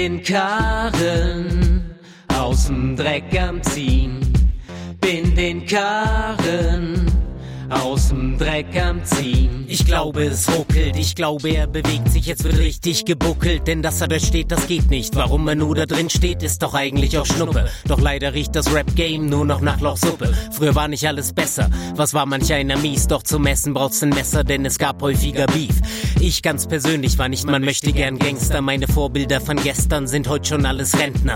den Karren aus'm Dreck am Ziehen. Bin den Karren aus'm Dreck am Ziehen. Ich glaube, es ruckelt, ich glaube, er bewegt sich, jetzt wird richtig gebuckelt, denn dass er da steht, das geht nicht. Warum er nur da drin steht, ist doch eigentlich auch Schnuppe. Doch leider riecht das Rap-Game nur noch nach Lochsuppe. Früher war nicht alles besser, was war manch einer mies, doch zum Essen braucht's ein Messer, denn es gab häufiger Beef. Ich ganz persönlich war nicht, man möchte gern Gangster, meine Vorbilder von gestern sind heute schon alles Rentner.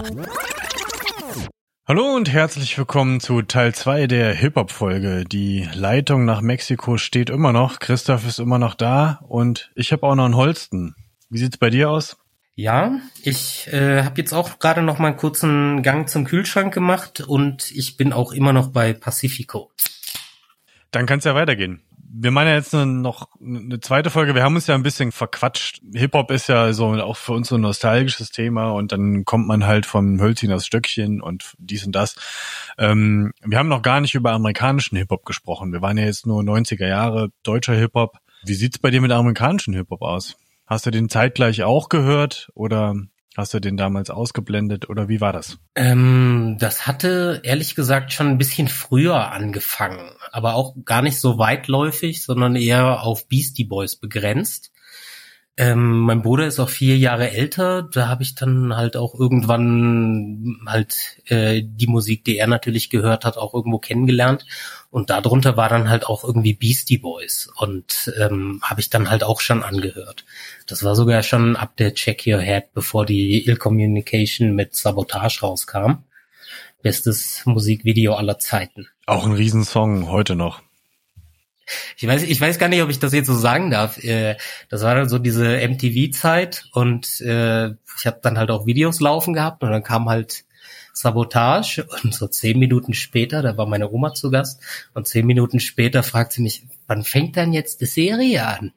Hallo und herzlich willkommen zu Teil 2 der Hip-Hop-Folge. Die Leitung nach Mexiko steht immer noch, Christoph ist immer noch da und ich habe auch noch einen Holsten. Wie sieht's bei dir aus? Ja, ich habe jetzt auch gerade noch mal einen kurzen Gang zum Kühlschrank gemacht und ich bin auch immer noch bei Pacifico. Dann kann's ja weitergehen. Wir meinen ja jetzt noch eine zweite Folge. Wir haben uns ja ein bisschen verquatscht. Hip-Hop ist ja so auch für uns so ein nostalgisches Thema und dann kommt man halt vom Hölzchen aufs Stöckchen und dies und das. Wir haben noch gar nicht über amerikanischen Hip-Hop gesprochen. Wir waren ja jetzt nur 90er Jahre deutscher Hip-Hop. Wie sieht's bei dir mit amerikanischen Hip-Hop aus? Hast du den zeitgleich auch gehört oder hast du den damals ausgeblendet oder wie war das? Das hatte ehrlich gesagt schon ein bisschen früher angefangen, aber auch gar nicht so weitläufig, sondern eher auf Beastie Boys begrenzt. Mein Bruder ist auch 4 Jahre älter, da habe ich dann halt auch irgendwann halt die Musik, die er natürlich gehört hat, auch irgendwo kennengelernt und darunter war dann halt auch irgendwie Beastie Boys und habe ich dann halt auch schon angehört. Das war sogar schon ab der Check Your Head, bevor die Ill Communication mit Sabotage rauskam. Bestes Musikvideo aller Zeiten. Auch ein Riesensong, heute noch. Ich weiß gar nicht, ob ich das jetzt so sagen darf. Das war dann so diese MTV-Zeit und ich habe dann halt auch Videos laufen gehabt und dann kam halt Sabotage und so 10 Minuten später, da war meine Oma zu Gast und 10 Minuten später fragt sie mich, wann fängt denn jetzt die Serie an?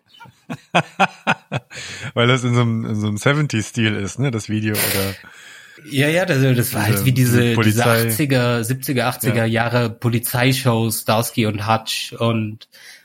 Weil das in so einem 70s-Stil ist, ne, das Video, oder? Ja, das war halt wie diese 80er, 70er, 80er ja. Jahre Polizeishows, Starsky und Hutch und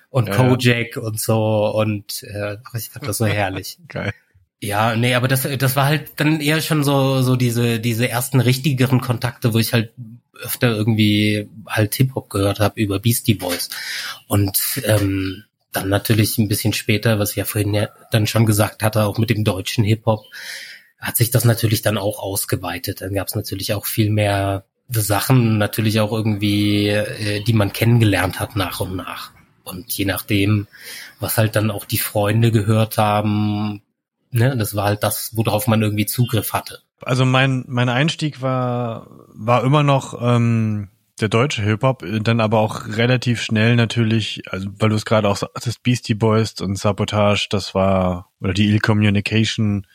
Kojak und so und ich fand das so herrlich. Geil. Ja, nee, aber das war halt dann eher schon so diese ersten richtigeren Kontakte, wo ich halt öfter irgendwie halt Hip-Hop gehört habe über Beastie Boys und dann natürlich ein bisschen später, was ich ja vorhin ja dann schon gesagt hatte, auch mit dem deutschen Hip-Hop, hat sich das natürlich dann auch ausgeweitet. Dann gab es natürlich auch viel mehr Sachen, natürlich auch irgendwie, die man kennengelernt hat nach und nach. Und je nachdem, was halt dann auch die Freunde gehört haben, ne, das war halt das, worauf man irgendwie Zugriff hatte. Also mein Einstieg war immer noch der deutsche Hip-Hop, dann aber auch relativ schnell natürlich, also weil du es gerade auch sagtest, Beastie Boys und Sabotage, das war, oder die Ill Communication,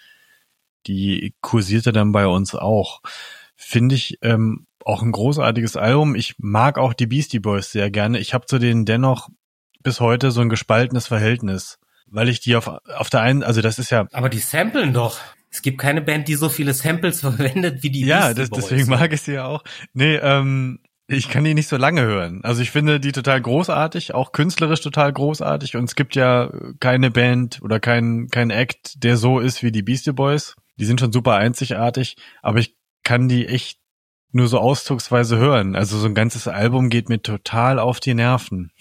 die kursierte dann bei uns auch. Finde ich auch ein großartiges Album. Ich mag auch die Beastie Boys sehr gerne. Ich habe zu denen dennoch bis heute so ein gespaltenes Verhältnis, weil ich die auf der einen, also das ist ja... Aber die samplen doch. Es gibt keine Band, die so viele Samples verwendet wie die Beastie Boys. Ja, deswegen mag ich sie ja auch. Nee, ich kann die nicht so lange hören. Also ich finde die total großartig, auch künstlerisch total großartig und es gibt ja keine Band oder kein Act, der so ist wie die Beastie Boys. Die sind schon super einzigartig, aber ich kann die echt nur so auszugsweise hören. Also so ein ganzes Album geht mir total auf die Nerven.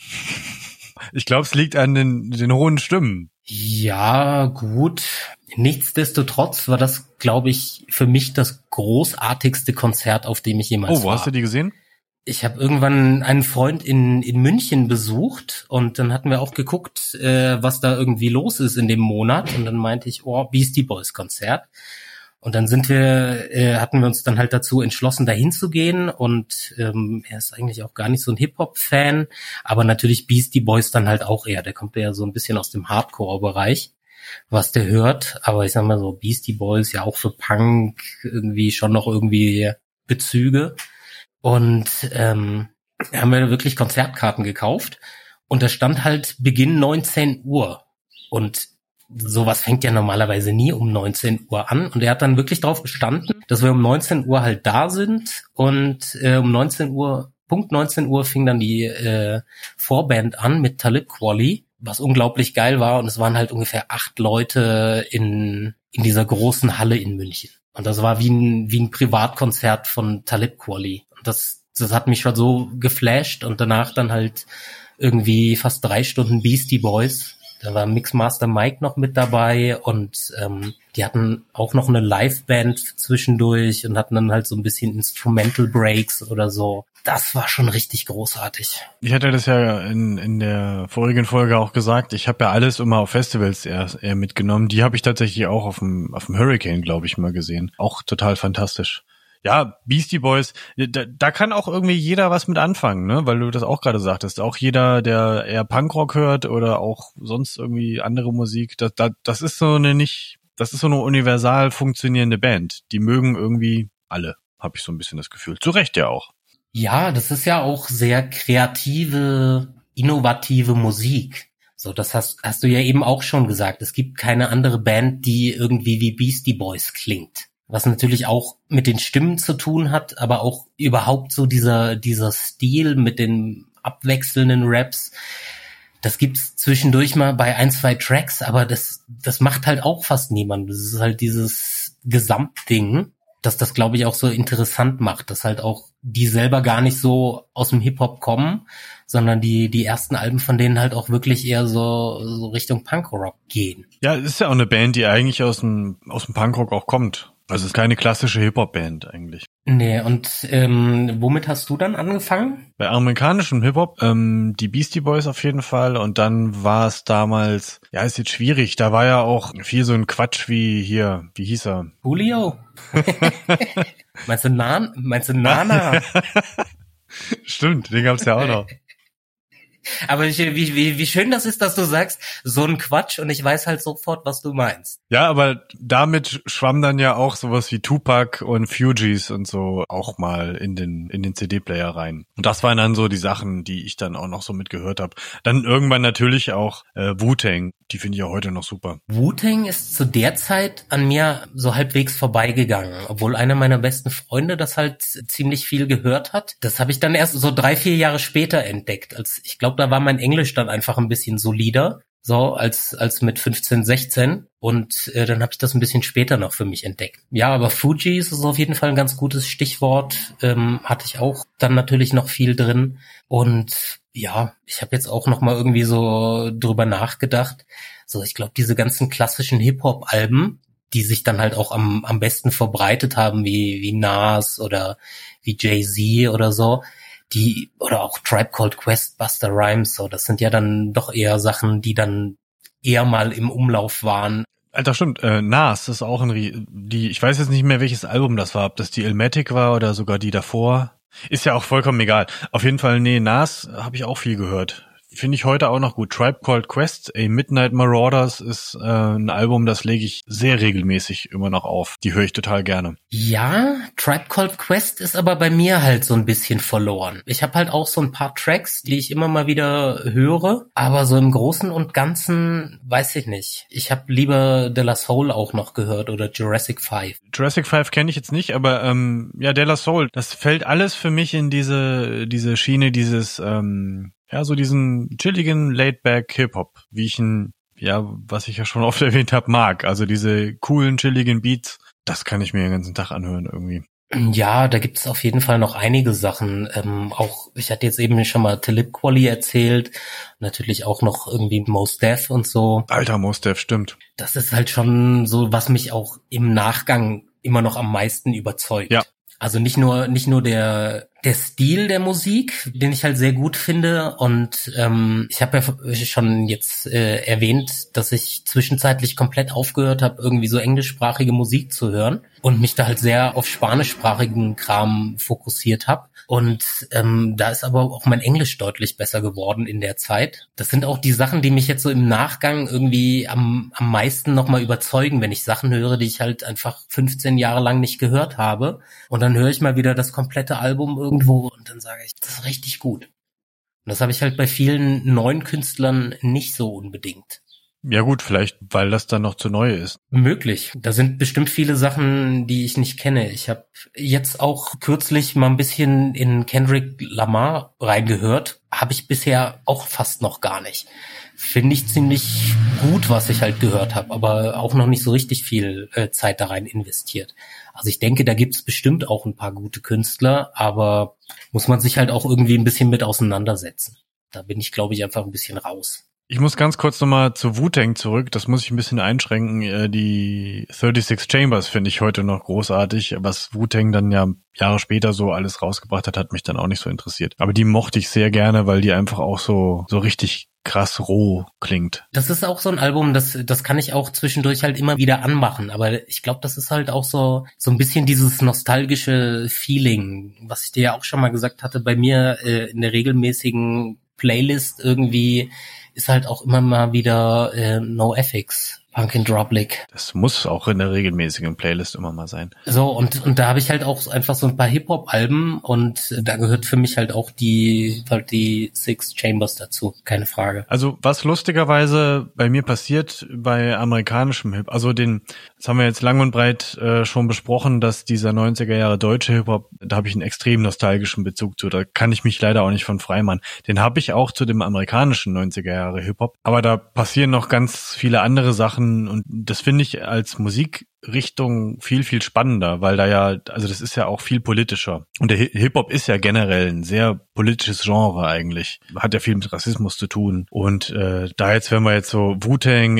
Ich glaube, es liegt an den hohen Stimmen. Ja, gut. Nichtsdestotrotz war das, glaube ich, für mich das großartigste Konzert, auf dem ich jemals war. Oh, wo hast du die gesehen? Ich habe irgendwann einen Freund in München besucht und dann hatten wir auch geguckt, was da irgendwie los ist in dem Monat und dann meinte ich, Beastie Boys Konzert und dann hatten wir uns dann halt dazu entschlossen, dahin zu gehen und er ist eigentlich auch gar nicht so ein Hip-Hop-Fan, aber natürlich Beastie Boys dann halt auch eher, der kommt ja so ein bisschen aus dem Hardcore-Bereich, was der hört, aber ich sag mal so, Beastie Boys ja auch für Punk irgendwie schon noch irgendwie Bezüge. Und haben wir wirklich Konzertkarten gekauft und da stand halt Beginn 19 Uhr und sowas fängt ja normalerweise nie um 19 Uhr an und er hat dann wirklich drauf bestanden, dass wir um 19 Uhr halt da sind und Punkt 19 Uhr fing dann die Vorband an mit Talib Kweli, was unglaublich geil war und es waren halt ungefähr 8 Leute in dieser großen Halle in München. Und das war wie ein Privatkonzert von Talib Kweli. Und das hat mich schon so geflasht und danach dann halt irgendwie fast 3 Stunden Beastie Boys. Da war Mixmaster Mike noch mit dabei und die hatten auch noch eine Liveband zwischendurch und hatten dann halt so ein bisschen Instrumental Breaks oder so. Das war schon richtig großartig. Ich hatte das ja in der vorigen Folge auch gesagt. Ich habe ja alles immer auf Festivals eher mitgenommen. Die habe ich tatsächlich auch auf dem Hurricane, glaube ich, mal gesehen. Auch total fantastisch. Ja, Beastie Boys, da kann auch irgendwie jeder was mit anfangen, ne? Weil du das auch gerade sagtest. Auch jeder, der eher Punkrock hört oder auch sonst irgendwie andere Musik, das ist so eine universal funktionierende Band. Die mögen irgendwie alle, habe ich so ein bisschen das Gefühl. Zu Recht ja auch. Ja, das ist ja auch sehr kreative, innovative Musik. So, das hast du ja eben auch schon gesagt. Es gibt keine andere Band, die irgendwie wie Beastie Boys klingt. Was natürlich auch mit den Stimmen zu tun hat, aber auch überhaupt so dieser Stil mit den abwechselnden Raps. Das gibt's zwischendurch mal bei 1, 2 Tracks, aber das macht halt auch fast niemand. Das ist halt dieses Gesamtding, dass das, glaube ich, auch so interessant macht, dass halt auch die selber gar nicht so aus dem Hip-Hop kommen, sondern die ersten Alben von denen halt auch wirklich eher so Richtung Punkrock gehen. Ja, es ist ja auch eine Band, die eigentlich aus dem Punkrock auch kommt. Also es ist keine klassische Hip-Hop-Band eigentlich. Nee, und womit hast du dann angefangen? Bei amerikanischem Hip-Hop, die Beastie Boys auf jeden Fall. Und dann war es damals, ja, ist jetzt schwierig. Da war ja auch viel so ein Quatsch wie hier, wie hieß er? Julio. Meinst du Nana? Stimmt, den gab's ja auch noch. Aber wie schön das ist, dass du sagst, so ein Quatsch und ich weiß halt sofort, was du meinst. Ja, aber damit schwamm dann ja auch sowas wie Tupac und Fugees und so auch mal in den CD-Player rein. Und das waren dann so die Sachen, die ich dann auch noch so mitgehört habe. Dann irgendwann natürlich auch Wu-Tang, die finde ich ja heute noch super. Wu-Tang ist zu der Zeit an mir so halbwegs vorbeigegangen, obwohl einer meiner besten Freunde das halt ziemlich viel gehört hat. Das habe ich dann erst so 3-4 Jahre später entdeckt, als ich glaube, da war mein Englisch dann einfach ein bisschen solider, so als mit 15, 16 und dann habe ich das ein bisschen später noch für mich entdeckt. Ja, aber Fugees ist auf jeden Fall ein ganz gutes Stichwort, hatte ich auch dann natürlich noch viel drin und ja, ich habe jetzt auch noch mal irgendwie so drüber nachgedacht, so ich glaube, diese ganzen klassischen Hip-Hop-Alben, die sich dann halt auch am besten verbreitet haben, wie Nas oder wie Jay-Z oder so, oder auch Tribe Called Quest, Busta Rhymes, so, das sind ja dann doch eher Sachen, die dann eher mal im Umlauf waren. Das stimmt, Nas ist auch ich weiß jetzt nicht mehr, welches Album das war, ob das die Illmatic war oder sogar die davor. Ist ja auch vollkommen egal. Auf jeden Fall, Nas habe ich auch viel gehört. Finde ich heute auch noch gut. Tribe Called Quest, Midnight Marauders ist ein Album, das lege ich sehr regelmäßig immer noch auf. Die höre ich total gerne. Ja, Tribe Called Quest ist aber bei mir halt so ein bisschen verloren. Ich habe halt auch so ein paar Tracks, die ich immer mal wieder höre, aber so im Großen und Ganzen weiß ich nicht. Ich habe lieber De La Soul auch noch gehört oder Jurassic 5. Jurassic 5 kenne ich jetzt nicht, aber ja, De La Soul, das fällt alles für mich in diese Schiene, so diesen chilligen Laid-Back Hip-Hop, wie ich was ich ja schon oft erwähnt habe, mag. Also diese coolen, chilligen Beats, das kann ich mir den ganzen Tag anhören irgendwie. Ja, da gibt es auf jeden Fall noch einige Sachen. Auch, ich hatte jetzt eben schon mal Talib Kweli erzählt, natürlich auch noch irgendwie Mos Def und so. Alter, Mos Def, stimmt. Das ist halt schon so, was mich auch im Nachgang immer noch am meisten überzeugt. Ja. Also nicht nur der Stil der Musik, den ich halt sehr gut finde und ich habe ja schon jetzt erwähnt, dass ich zwischenzeitlich komplett aufgehört habe, irgendwie so englischsprachige Musik zu hören und mich da halt sehr auf spanischsprachigen Kram fokussiert habe. Und da ist aber auch mein Englisch deutlich besser geworden in der Zeit. Das sind auch die Sachen, die mich jetzt so im Nachgang irgendwie am meisten nochmal überzeugen, wenn ich Sachen höre, die ich halt einfach 15 Jahre lang nicht gehört habe. Und dann höre ich mal wieder das komplette Album irgendwo und dann sage ich, das ist richtig gut. Und das habe ich halt bei vielen neuen Künstlern nicht so unbedingt. Ja gut, vielleicht, weil das dann noch zu neu ist. Möglich. Da sind bestimmt viele Sachen, die ich nicht kenne. Ich habe jetzt auch kürzlich mal ein bisschen in Kendrick Lamar reingehört. Habe ich bisher auch fast noch gar nicht. finde ich ziemlich gut, was ich halt gehört habe, aber auch noch nicht so richtig viel Zeit da rein investiert. Also ich denke, da gibt's bestimmt auch ein paar gute Künstler, aber muss man sich halt auch irgendwie ein bisschen mit auseinandersetzen. Da bin ich, glaube ich, einfach ein bisschen raus. Ich muss ganz kurz nochmal zu Wu-Tang zurück, das muss ich ein bisschen einschränken. Die 36 Chambers finde ich heute noch großartig, was Wu-Tang dann ja Jahre später so alles rausgebracht hat mich dann auch nicht so interessiert. Aber die mochte ich sehr gerne, weil die einfach auch so richtig krass roh klingt. Das ist auch so ein Album, das kann ich auch zwischendurch halt immer wieder anmachen, aber ich glaube, das ist halt auch so ein bisschen dieses nostalgische Feeling, was ich dir ja auch schon mal gesagt hatte, bei mir in der regelmäßigen Playlist irgendwie ist halt auch immer mal wieder NoFX, Punk in Drublic. Das muss auch in der regelmäßigen Playlist immer mal sein. So, und da habe ich halt auch einfach so ein paar Hip-Hop-Alben und da gehört für mich halt auch die Six Chambers dazu, keine Frage. Also was lustigerweise bei mir passiert bei amerikanischem Hip, das haben wir jetzt lang und breit schon besprochen, dass dieser 90er Jahre deutsche Hip-Hop, da habe ich einen extrem nostalgischen Bezug zu, da kann ich mich leider auch nicht von freimachen. Den habe ich auch zu dem amerikanischen 90er Jahre Hip-Hop, aber da passieren noch ganz viele andere Sachen und das finde ich als Musikrichtung viel, viel spannender, weil da ja, also das ist ja auch viel politischer. Und der Hip-Hop ist ja generell ein sehr politisches Genre eigentlich. Hat ja viel mit Rassismus zu tun. Und da jetzt, wenn wir jetzt so Wu-Tang,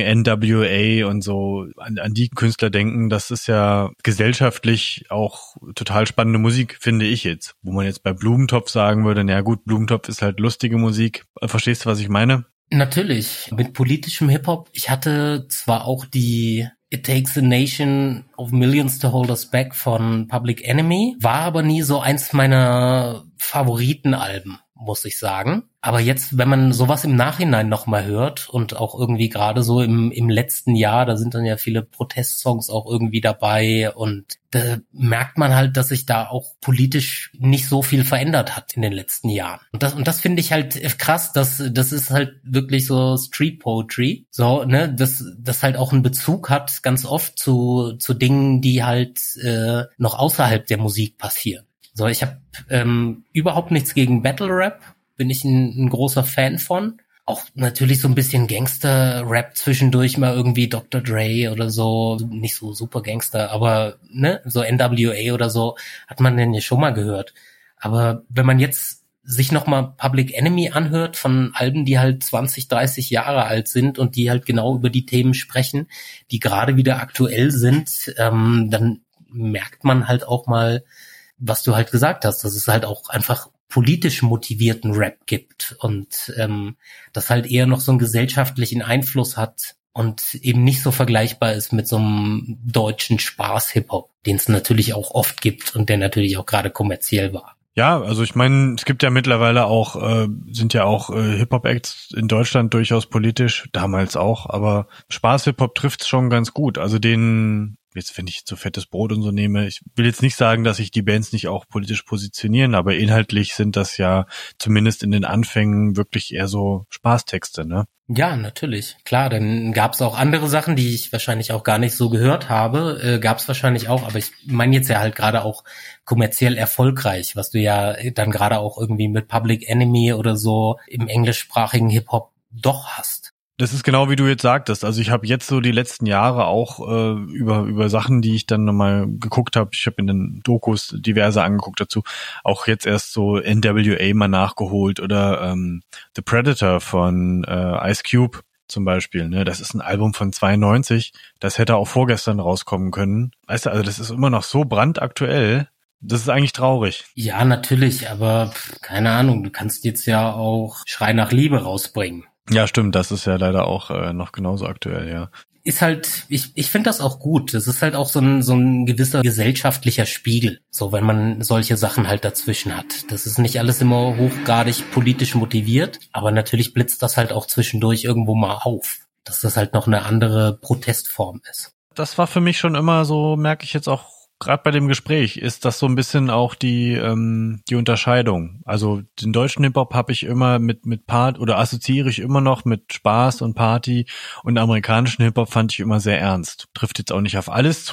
NWA und so an die Künstler denken, das ist ja gesellschaftlich auch total spannende Musik, finde ich jetzt. Wo man jetzt bei Blumentopf sagen würde, na gut, Blumentopf ist halt lustige Musik. Verstehst du, was ich meine? Natürlich, mit politischem Hip-Hop. Ich hatte zwar auch die It Takes a Nation of Millions to Hold Us Back von Public Enemy, war aber nie so eins meiner Favoritenalben, muss ich sagen. Aber jetzt, wenn man sowas im Nachhinein nochmal hört und auch irgendwie gerade so im letzten Jahr, da sind dann ja viele Protestsongs auch irgendwie dabei und da merkt man halt, dass sich da auch politisch nicht so viel verändert hat in den letzten Jahren. Und das finde ich halt krass, das ist halt wirklich so Street Poetry, so, ne, das halt auch einen Bezug hat ganz oft zu Dingen, die halt noch außerhalb der Musik passieren. So, ich habe überhaupt nichts gegen Battle Rap, bin ich ein großer Fan von. Auch natürlich so ein bisschen Gangster-Rap zwischendurch mal irgendwie Dr. Dre oder so. Nicht so super Gangster, aber ne, so NWA oder so hat man denn ja schon mal gehört. Aber wenn man jetzt sich nochmal Public Enemy anhört von Alben, die halt 20, 30 Jahre alt sind und die halt genau über die Themen sprechen, die gerade wieder aktuell sind, dann merkt man halt auch mal, was du halt gesagt hast, dass es halt auch einfach politisch motivierten Rap gibt und das halt eher noch so einen gesellschaftlichen Einfluss hat und eben nicht so vergleichbar ist mit so einem deutschen Spaß-Hip-Hop, den es natürlich auch oft gibt und der natürlich auch gerade kommerziell war. Ja, also ich meine, es gibt ja mittlerweile auch, sind ja auch Hip-Hop-Acts in Deutschland durchaus politisch, damals auch, aber Spaß-Hip-Hop trifft's schon ganz gut. Also jetzt wenn ich so fettes Brot und so nehme, ich will jetzt nicht sagen, dass sich die Bands nicht auch politisch positionieren, aber inhaltlich sind das ja zumindest in den Anfängen wirklich eher so Spaßtexte, ne? Ja, natürlich. Klar, dann gab's auch andere Sachen, die ich wahrscheinlich auch gar nicht so gehört habe, gab's wahrscheinlich auch, aber ich meine jetzt ja halt gerade auch kommerziell erfolgreich, was du ja dann gerade auch irgendwie mit Public Enemy oder so im englischsprachigen Hip-Hop doch hast. Das ist genau wie du jetzt sagtest. Also ich habe jetzt so die letzten Jahre auch über Sachen, die ich dann nochmal geguckt habe. Ich habe in den Dokus diverse angeguckt dazu. Auch jetzt erst so NWA mal nachgeholt oder The Predator von Ice Cube zum Beispiel. Ne, das ist ein Album von 92. Das hätte auch vorgestern rauskommen können. Weißt du, also das ist immer noch so brandaktuell. Das ist eigentlich traurig. Ja, natürlich, aber keine Ahnung. Du kannst jetzt ja auch Schrei nach Liebe rausbringen. Ja, stimmt, das ist ja leider auch noch genauso aktuell, ja. Ist halt, ich finde das auch gut. Das ist halt auch so ein gewisser gesellschaftlicher Spiegel, so wenn man solche Sachen halt dazwischen hat. Das ist nicht alles immer hochgradig politisch motiviert, aber natürlich blitzt das halt auch zwischendurch irgendwo mal auf, dass das halt noch eine andere Protestform ist. Das war für mich schon immer so, merke ich jetzt auch, gerade bei dem Gespräch ist das so ein bisschen auch die Unterscheidung. Also den deutschen Hip-Hop habe ich immer mit Part oder assoziiere ich immer noch mit Spaß und Party und amerikanischen Hip-Hop fand ich immer sehr ernst. Trifft jetzt auch nicht auf alles zu,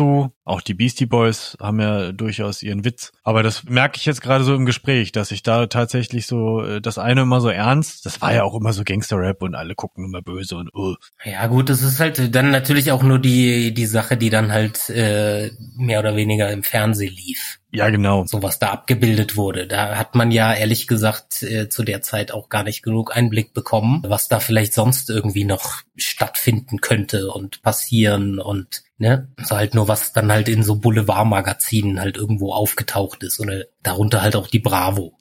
Auch die Beastie Boys haben ja durchaus ihren Witz. Aber das merke ich jetzt gerade so im Gespräch, dass ich da tatsächlich so das eine immer so ernst, das war ja auch immer so Gangster-Rap und alle gucken immer böse und Ja gut, das ist halt dann natürlich auch nur die Sache, die dann halt mehr oder weniger im Fernsehen lief. Ja, genau. So was da abgebildet wurde. Da hat man ja ehrlich gesagt zu der Zeit auch gar nicht genug Einblick bekommen, was da vielleicht sonst irgendwie noch stattfinden könnte und passieren und ne, so halt nur was dann halt in so Boulevardmagazinen halt irgendwo aufgetaucht ist oder darunter halt auch die Bravo.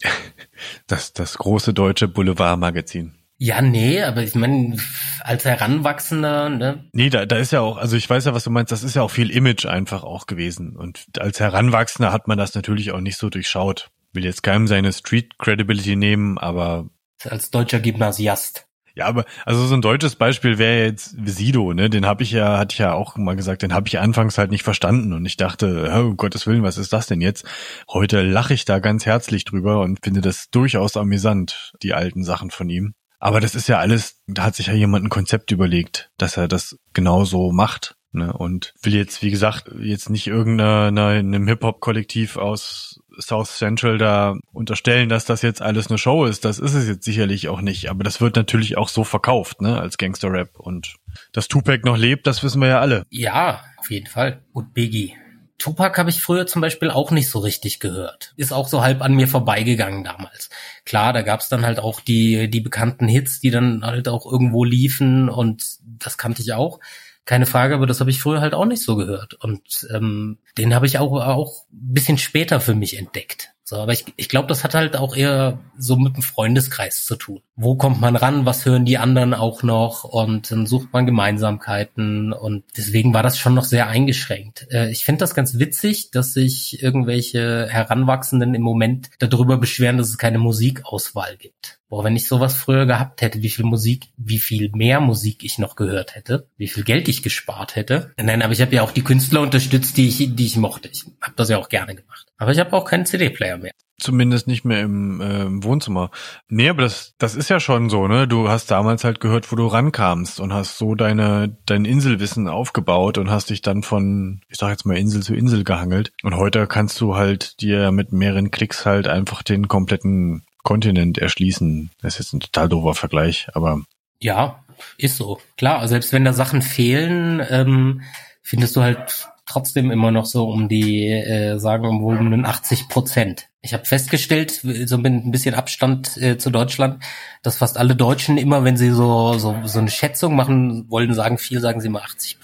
Das große deutsche Boulevardmagazin. Ja, nee, aber ich meine, als Heranwachsender, ne? Nee, da ist ja auch, also ich weiß ja, was du meinst, das ist ja auch viel Image einfach auch gewesen. Und als Heranwachsender hat man das natürlich auch nicht so durchschaut. Will jetzt keinem seine Street Credibility nehmen, aber als deutscher Gymnasiast. Ja, aber also so ein deutsches Beispiel wäre jetzt Sido, ne? Den hatte ich ja auch mal gesagt, den habe ich anfangs halt nicht verstanden und ich dachte, oh, um Gottes Willen, was ist das denn jetzt? Heute lache ich da ganz herzlich drüber und finde das durchaus amüsant, die alten Sachen von ihm. Aber das ist ja alles, da hat sich ja jemand ein Konzept überlegt, dass er das genauso macht, ne? Und will jetzt, wie gesagt, jetzt nicht irgendeinem Hip-Hop-Kollektiv aus South Central da unterstellen, dass das jetzt alles eine Show ist. Das ist es jetzt sicherlich auch nicht. Aber das wird natürlich auch so verkauft, ne, als Gangster-Rap. Und dass Tupac noch lebt, das wissen wir ja alle. Ja, auf jeden Fall. Und Biggie. Tupac habe ich früher zum Beispiel auch nicht so richtig gehört. Ist auch so halb an mir vorbeigegangen damals. Klar, da gab's dann halt auch die bekannten Hits, die dann halt auch irgendwo liefen und das kannte ich auch. Keine Frage, aber das habe ich früher halt auch nicht so gehört. Und den habe ich auch ein bisschen später für mich entdeckt. So, aber ich glaube, das hat halt auch eher so mit dem Freundeskreis zu tun. Wo kommt man ran, was hören die anderen auch noch und dann sucht man Gemeinsamkeiten und deswegen war das schon noch sehr eingeschränkt. Ich finde das ganz witzig, dass sich irgendwelche Heranwachsenden im Moment darüber beschweren, dass es keine Musikauswahl gibt. Boah, wenn ich sowas früher gehabt hätte, wie viel mehr Musik ich noch gehört hätte, wie viel Geld ich gespart hätte. Nein, aber ich habe ja auch die Künstler unterstützt, die ich mochte. Ich habe das ja auch gerne gemacht. Aber ich habe auch keinen CD-Player mehr. Zumindest nicht mehr im Wohnzimmer. Nee, aber das ist ja schon so, ne? Du hast damals halt gehört, wo du rankamst und hast so dein Inselwissen aufgebaut und hast dich dann von, ich sag jetzt mal, Insel zu Insel gehangelt. Und heute kannst du halt dir mit mehreren Klicks halt einfach den kompletten Kontinent erschließen. Das ist jetzt ein total doofer Vergleich, aber... Ja, ist so. Klar, selbst wenn da Sachen fehlen, findest du halt trotzdem immer noch so um die, sagen wir wohl 80%. Ich habe festgestellt, so mit ein bisschen Abstand zu Deutschland, dass fast alle Deutschen immer, wenn sie so eine Schätzung machen wollen, sagen sie immer 80%.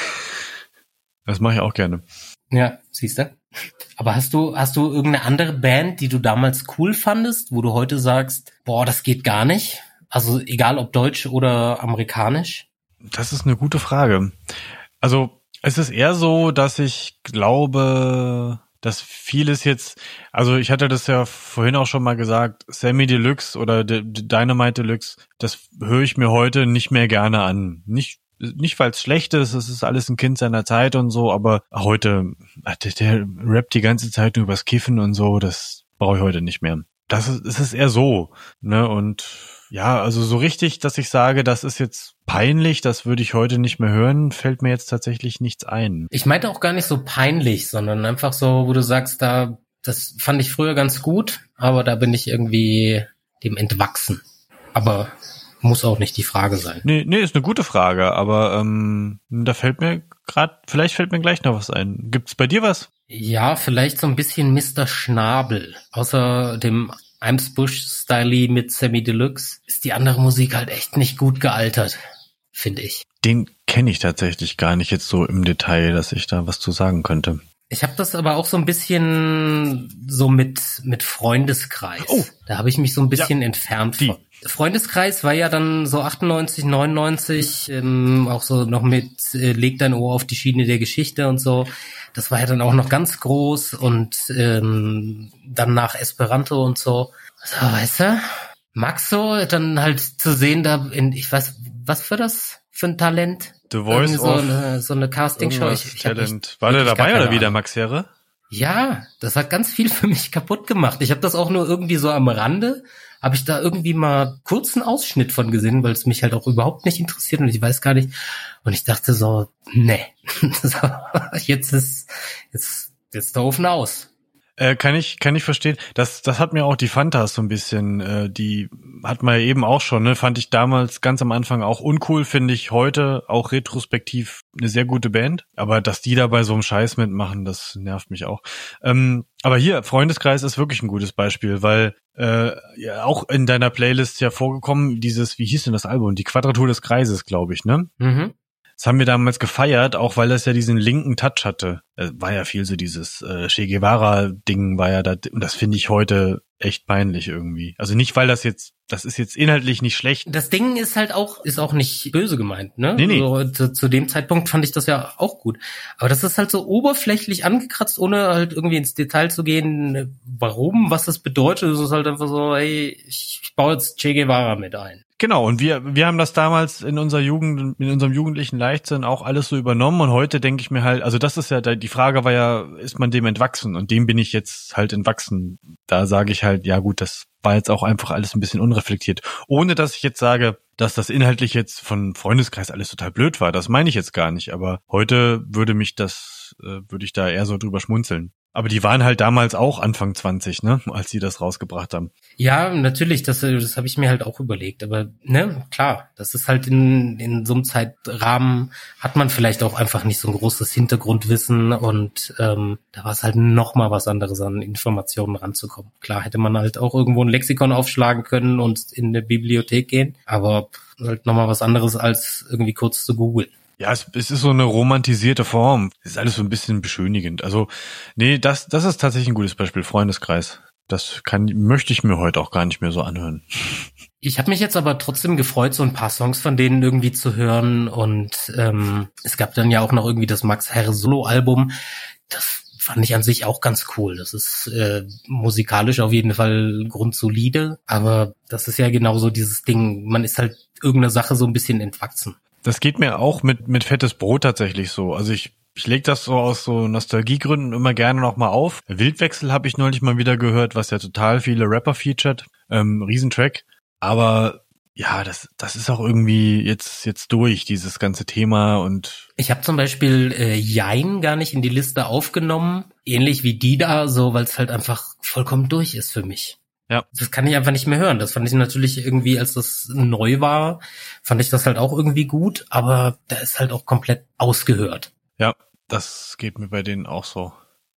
Das mache ich auch gerne. Ja, siehst du? Aber hast du irgendeine andere Band, die du damals cool fandest, wo du heute sagst, boah, das geht gar nicht? Also egal ob deutsch oder amerikanisch? Das ist eine gute Frage. Also es ist eher so, dass ich glaube, dass vieles jetzt, also ich hatte das ja vorhin auch schon mal gesagt, Sammy Deluxe oder Dynamite Deluxe, das höre ich mir heute nicht mehr gerne an. Nicht weil es schlecht ist, es ist alles ein Kind seiner Zeit und so, aber heute, der rappt die ganze Zeit nur übers Kiffen und so, das brauche ich heute nicht mehr. Es ist eher so, ne, und ja, also so richtig, dass ich sage, das ist jetzt peinlich, das würde ich heute nicht mehr hören, fällt mir jetzt tatsächlich nichts ein. Ich meinte auch gar nicht so peinlich, sondern einfach so, wo du sagst, das fand ich früher ganz gut, aber da bin ich irgendwie dem entwachsen. Aber muss auch nicht die Frage sein. Nee, ist eine gute Frage, aber vielleicht fällt mir gleich noch was ein. Gibt's bei dir was? Ja, vielleicht so ein bisschen Mr. Schnabel. Außer dem Eimsbusch-Style mit Sammy Deluxe ist die andere Musik halt echt nicht gut gealtert, finde ich. Den kenne ich tatsächlich gar nicht jetzt so im Detail, dass ich da was zu sagen könnte. Ich habe das aber auch so ein bisschen so mit Freundeskreis. Oh. Da habe ich mich so ein bisschen entfernt von. Freundeskreis war ja dann so 98, 99, auch so noch mit Leg dein Ohr auf die Schiene der Geschichte und so. Das war ja dann auch noch ganz groß und dann nach Esperanto und so. So, weißt du, Maxo, dann halt zu sehen da ich weiß, was für ein Talent? The Voice so eine Castingshow. Talent. War der dabei oder wie, der Max Herre? Ja, das hat ganz viel für mich kaputt gemacht. Ich habe das auch nur irgendwie so am Rande, habe ich da irgendwie mal kurzen Ausschnitt von gesehen, weil es mich halt auch überhaupt nicht interessiert und ich weiß gar nicht. Und ich dachte so, nee, so, jetzt ist der Ofen aus. Kann ich verstehen. Das hat mir auch die Fantas so ein bisschen, die hat man ja eben auch schon, ne, fand ich damals ganz am Anfang auch uncool, finde ich heute auch retrospektiv eine sehr gute Band. Aber dass die da bei so einem Scheiß mitmachen, das nervt mich auch. Aber hier, Freundeskreis ist wirklich ein gutes Beispiel, weil ja auch in deiner Playlist ja vorgekommen, dieses, wie hieß denn das Album? Die Quadratur des Kreises, glaube ich, ne? Mhm. Das haben wir damals gefeiert, auch weil das ja diesen linken Touch hatte. War ja viel so dieses Che Guevara-Ding war ja da, und das finde ich heute echt peinlich irgendwie. Also nicht, weil das ist jetzt inhaltlich nicht schlecht. Das Ding ist halt auch nicht böse gemeint, ne? Nee. So, zu dem Zeitpunkt fand ich das ja auch gut. Aber das ist halt so oberflächlich angekratzt, ohne halt irgendwie ins Detail zu gehen, warum, was das bedeutet. Es ist halt einfach so, hey, ich baue jetzt Che Guevara mit ein. Genau, und wir haben das damals in unserer Jugend, in unserem jugendlichen Leichtsinn auch alles so übernommen und heute denke ich mir halt, also das ist ja, die Frage war ja, ist man dem entwachsen? Und dem bin ich jetzt halt entwachsen. Da sage ich halt, ja gut, das war jetzt auch einfach alles ein bisschen unreflektiert. Ohne dass ich jetzt sage, dass das inhaltlich jetzt von Freundeskreis alles total blöd war. Das meine ich jetzt gar nicht. Aber heute würde ich da eher so drüber schmunzeln. Aber die waren halt damals auch Anfang 20, ne, als sie das rausgebracht haben. Ja, natürlich, das habe ich mir halt auch überlegt. Aber ne, klar, das ist halt in so einem Zeitrahmen hat man vielleicht auch einfach nicht so ein großes Hintergrundwissen und da war es halt noch mal was anderes, an Informationen ranzukommen. Klar hätte man halt auch irgendwo ein Lexikon aufschlagen können und in eine Bibliothek gehen, aber halt noch mal was anderes als irgendwie kurz zu googeln. Ja, es ist so eine romantisierte Form. Es ist alles so ein bisschen beschönigend. Also, nee, das ist tatsächlich ein gutes Beispiel, Freundeskreis. Das möchte ich mir heute auch gar nicht mehr so anhören. Ich habe mich jetzt aber trotzdem gefreut, so ein paar Songs von denen irgendwie zu hören und es gab dann ja auch noch irgendwie das Max Herre Solo-Album. Das fand ich an sich auch ganz cool. Das ist musikalisch auf jeden Fall grundsolide, aber das ist ja genauso dieses Ding, man ist halt irgendeiner Sache so ein bisschen entwachsen. Das geht mir auch mit Fettes Brot tatsächlich so. Also ich lege das so aus so Nostalgiegründen immer gerne nochmal auf. Wildwechsel habe ich neulich mal wieder gehört, was ja total viele Rapper featured. Riesentrack. Aber ja, das ist auch irgendwie jetzt durch, dieses ganze Thema. Und ich habe zum Beispiel Jein gar nicht in die Liste aufgenommen. Ähnlich wie die da, so weil es halt einfach vollkommen durch ist für mich. ja, Das kann ich einfach nicht mehr hören. Das fand ich natürlich irgendwie, als das neu war, fand ich das halt auch irgendwie gut, aber da ist halt auch komplett ausgehört. ja, das geht mir bei denen auch so.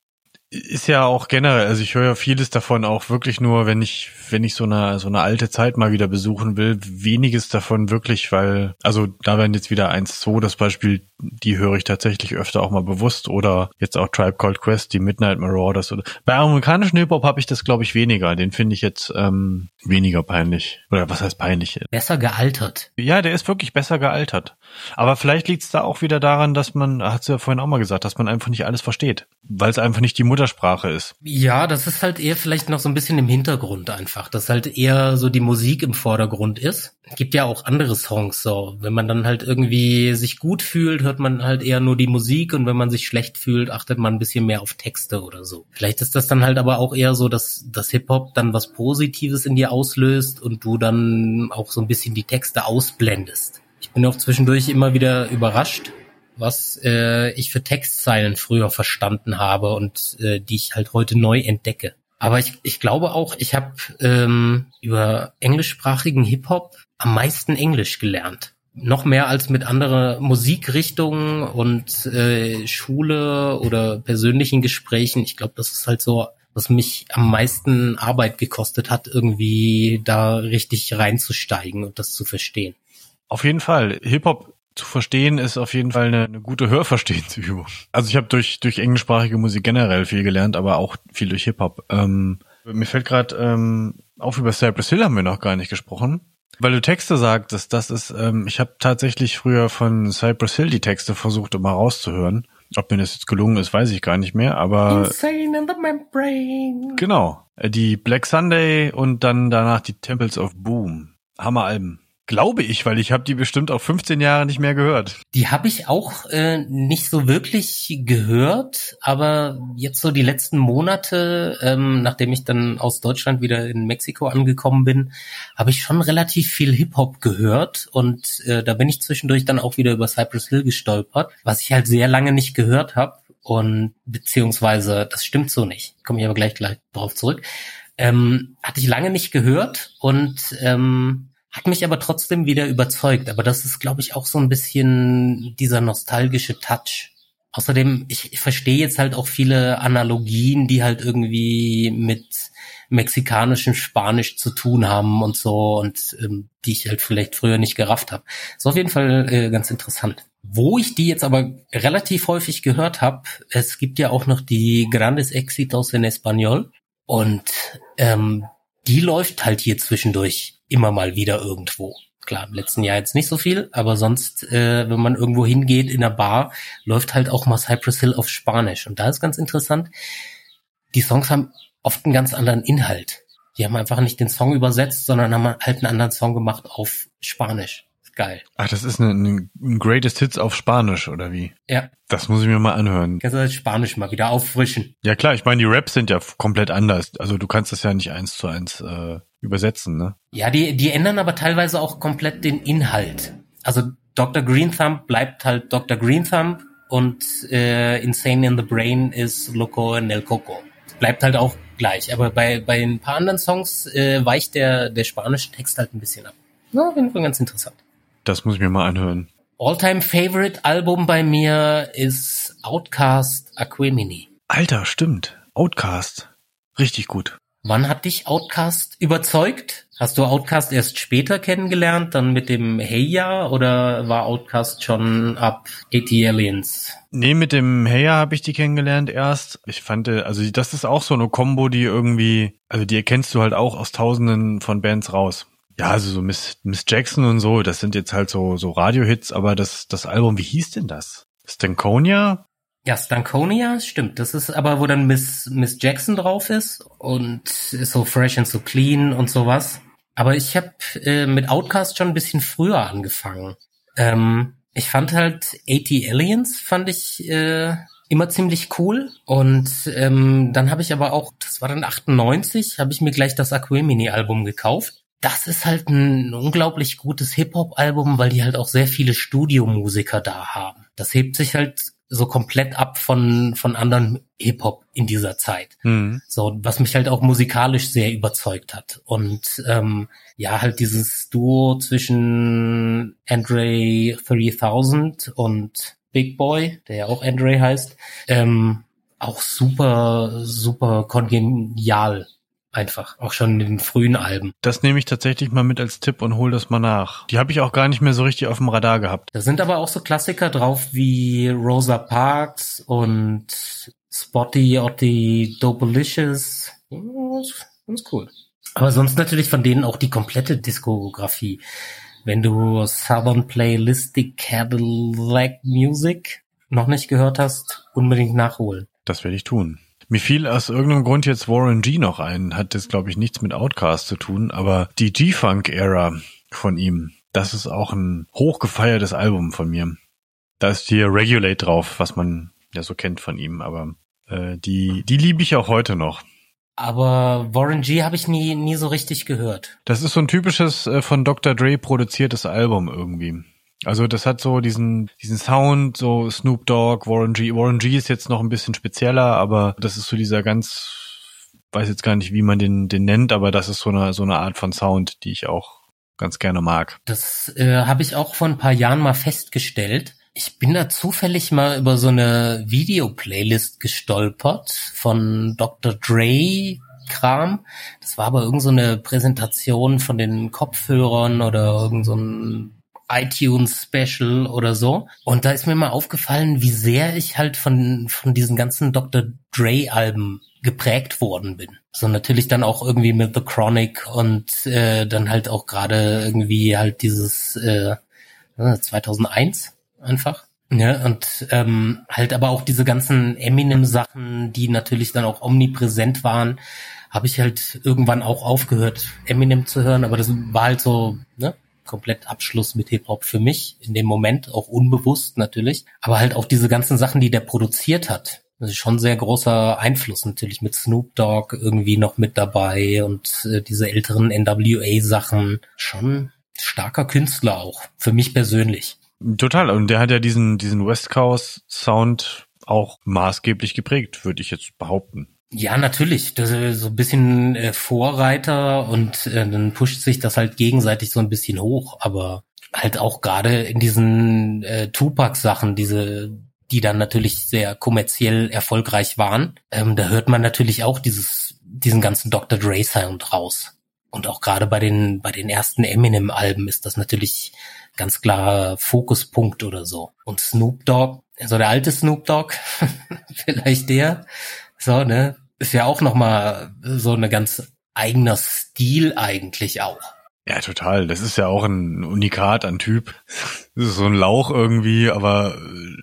Ist ja auch generell, also ich höre ja vieles davon auch wirklich nur, wenn ich so eine alte Zeit mal wieder besuchen will, weniges davon wirklich, weil, also da werden jetzt wieder 1-2, das Beispiel, die höre ich tatsächlich öfter auch mal bewusst oder jetzt auch Tribe Called Quest, die Midnight Marauders oder, bei amerikanischen Hip-Hop habe ich das glaube ich weniger, den finde ich jetzt weniger peinlich, oder was heißt peinlich? Besser gealtert. Ja, der ist wirklich besser gealtert. Aber vielleicht liegt es da auch wieder daran, dass man, hat's ja vorhin auch mal gesagt, dass man einfach nicht alles versteht, weil es einfach nicht die Muttersprache ist. Ja, das ist halt eher vielleicht noch so ein bisschen im Hintergrund einfach, dass halt eher so die Musik im Vordergrund ist. Es gibt ja auch andere Songs so. Wenn man dann halt irgendwie sich gut fühlt, hört man halt eher nur die Musik und wenn man sich schlecht fühlt, achtet man ein bisschen mehr auf Texte oder so. Vielleicht ist das dann halt aber auch eher so, dass das Hip-Hop dann was Positives in dir auslöst und du dann auch so ein bisschen die Texte ausblendest. Ich bin auch zwischendurch immer wieder überrascht, was ich für Textzeilen früher verstanden habe und die ich halt heute neu entdecke. Aber ich glaube auch, ich habe über englischsprachigen Hip-Hop am meisten Englisch gelernt. Noch mehr als mit anderen Musikrichtungen und Schule oder persönlichen Gesprächen. Ich glaube, das ist halt so, was mich am meisten Arbeit gekostet hat, irgendwie da richtig reinzusteigen und das zu verstehen. Auf jeden Fall. Hip-Hop zu verstehen ist auf jeden Fall eine gute Hörverstehensübung. Also ich habe durch englischsprachige Musik generell viel gelernt, aber auch viel durch Hip-Hop. Mir fällt gerade auf, über Cypress Hill haben wir noch gar nicht gesprochen. Weil du Texte sagtest, das ist, ich habe tatsächlich früher von Cypress Hill die Texte versucht, immer rauszuhören. Ob mir das jetzt gelungen ist, weiß ich gar nicht mehr, aber Insane in the Membrane. Genau. Die Black Sunday und dann danach die Temples of Boom. Hammeralben. Glaube ich, weil ich habe die bestimmt auch 15 Jahre nicht mehr gehört. Die habe ich auch nicht so wirklich gehört, aber jetzt so die letzten Monate, nachdem ich dann aus Deutschland wieder in Mexiko angekommen bin, habe ich schon relativ viel Hip-Hop gehört und da bin ich zwischendurch dann auch wieder über Cypress Hill gestolpert, was ich halt sehr lange nicht gehört habe und beziehungsweise, das stimmt so nicht, komme ich aber gleich drauf zurück, hatte ich lange nicht gehört und hat mich aber trotzdem wieder überzeugt. Aber das ist, glaube ich, auch so ein bisschen dieser nostalgische Touch. Außerdem, ich verstehe jetzt halt auch viele Analogien, die halt irgendwie mit mexikanischem Spanisch zu tun haben und so und die ich halt vielleicht früher nicht gerafft habe. Ist auf jeden Fall ganz interessant. Wo ich die jetzt aber relativ häufig gehört habe, es gibt ja auch noch die Grandes Éxitos en Español und die läuft halt hier zwischendurch immer mal wieder irgendwo. Klar, im letzten Jahr jetzt nicht so viel, aber sonst, wenn man irgendwo hingeht in einer Bar, läuft halt auch mal Cypress Hill auf Spanisch. Und da ist ganz interessant, die Songs haben oft einen ganz anderen Inhalt. Die haben einfach nicht den Song übersetzt, sondern haben halt einen anderen Song gemacht auf Spanisch. Ist geil. Ach, das ist ein Greatest Hits auf Spanisch, oder wie? Ja. Das muss ich mir mal anhören. Kannst du das Spanisch mal wieder auffrischen. Ja klar, ich meine, die Raps sind ja komplett anders. Also du kannst das ja nicht 1:1 übersetzen, ne? Ja, die ändern aber teilweise auch komplett den Inhalt. Also Dr. Green Thumb bleibt halt Dr. Green Thumb und Insane in the Brain ist Loco en el Coco. Bleibt halt auch gleich. Aber bei ein paar anderen Songs weicht der spanische Text halt ein bisschen ab. Na, auf jeden Fall ganz interessant. Das muss ich mir mal anhören. All-time Favorite Album bei mir ist Outkast Aquemini. Alter, stimmt. Outkast. Richtig gut. Wann hat dich Outkast überzeugt? Hast du Outkast erst später kennengelernt, dann mit dem Hey Ya, oder war Outkast schon ab 80 Aliens? Nee, mit dem Hey Ya habe ich die kennengelernt erst. Ich fand, also das ist auch so eine Kombo, die irgendwie, also die erkennst du halt auch aus Tausenden von Bands raus. Ja, also so Miss Jackson und so, das sind jetzt halt so Radio-Hits, aber das Album, wie hieß denn das? Stankonia? Ja, Stankonia, stimmt. Das ist aber, wo dann Miss Jackson drauf ist und so Fresh and So Clean und sowas. Aber ich habe mit Outkast schon ein bisschen früher angefangen. Ich fand halt 80 Aliens, fand ich immer ziemlich cool. Und dann habe ich aber auch, das war dann 98, habe ich mir gleich das Aquemini-Album gekauft. Das ist halt ein unglaublich gutes Hip-Hop-Album, weil die halt auch sehr viele Studiomusiker da haben. Das hebt sich halt so komplett ab von anderen Hip-Hop in dieser Zeit. Mhm. So, was mich halt auch musikalisch sehr überzeugt hat. Und ja, halt dieses Duo zwischen Andre 3000 und Big Boy, der ja auch Andre heißt, auch super, super kongenial. Einfach, auch schon in den frühen Alben. Das nehme ich tatsächlich mal mit als Tipp und hol das mal nach. Die habe ich auch gar nicht mehr so richtig auf dem Radar gehabt. Da sind aber auch so Klassiker drauf wie Rosa Parks und Spotty Otti Dopalicious. Ganz cool. Aber sonst natürlich von denen auch die komplette Diskografie. Wenn du Southern Playlistic Cadillac Music noch nicht gehört hast, unbedingt nachholen. Das werde ich tun. Mir fiel aus irgendeinem Grund jetzt Warren G noch ein. Hat jetzt, glaube ich, nichts mit Outkast zu tun, aber die G-Funk-Ära von ihm, das ist auch ein hochgefeiertes Album von mir. Da ist hier Regulate drauf, was man ja so kennt von ihm, aber die liebe ich auch heute noch. Aber Warren G habe ich nie so richtig gehört. Das ist so ein typisches von Dr. Dre produziertes Album irgendwie. Also das hat so diesen Sound, so Snoop Dogg, Warren G. Warren G ist jetzt noch ein bisschen spezieller, aber das ist so dieser weiß jetzt gar nicht, wie man den nennt, aber das ist so eine Art von Sound, die ich auch ganz gerne mag. Das habe ich auch vor ein paar Jahren mal festgestellt. Ich bin da zufällig mal über so eine Video-Playlist gestolpert von Dr. Dre Kram. Das war aber irgend so eine Präsentation von den Kopfhörern oder irgend so ein iTunes Special oder so. Und da ist mir mal aufgefallen, wie sehr ich halt von diesen ganzen Dr. Dre Alben geprägt worden bin. So natürlich dann auch irgendwie mit The Chronic und dann halt auch gerade irgendwie halt dieses 2001 einfach. Ja, und halt aber auch diese ganzen Eminem-Sachen, die natürlich dann auch omnipräsent waren, habe ich halt irgendwann auch aufgehört, Eminem zu hören, aber das war halt so, ne? komplett Abschluss mit Hip-Hop für mich, in dem Moment, auch unbewusst natürlich, aber halt auch diese ganzen Sachen, die der produziert hat. Das ist schon sehr großer Einfluss natürlich mit Snoop Dogg irgendwie noch mit dabei und diese älteren NWA-Sachen. Schon starker Künstler auch, für mich persönlich. Total, und der hat ja diesen West Coast Sound auch maßgeblich geprägt, würde ich jetzt behaupten. Ja, natürlich. Das ist so ein bisschen Vorreiter und dann pusht sich das halt gegenseitig so ein bisschen hoch. Aber halt auch gerade in diesen Tupac-Sachen, die dann natürlich sehr kommerziell erfolgreich waren, da hört man natürlich auch diesen ganzen Dr. Dre Sound raus. Und auch gerade bei den ersten Eminem-Alben ist das natürlich ganz klar Fokuspunkt oder so. Und Snoop Dogg, also der alte Snoop Dogg, vielleicht der, so, ne, ist ja auch nochmal so eine ganz eigener Stil eigentlich auch. Ja, total. Das ist ja auch ein Unikat an Typ. Das ist so ein Lauch irgendwie, aber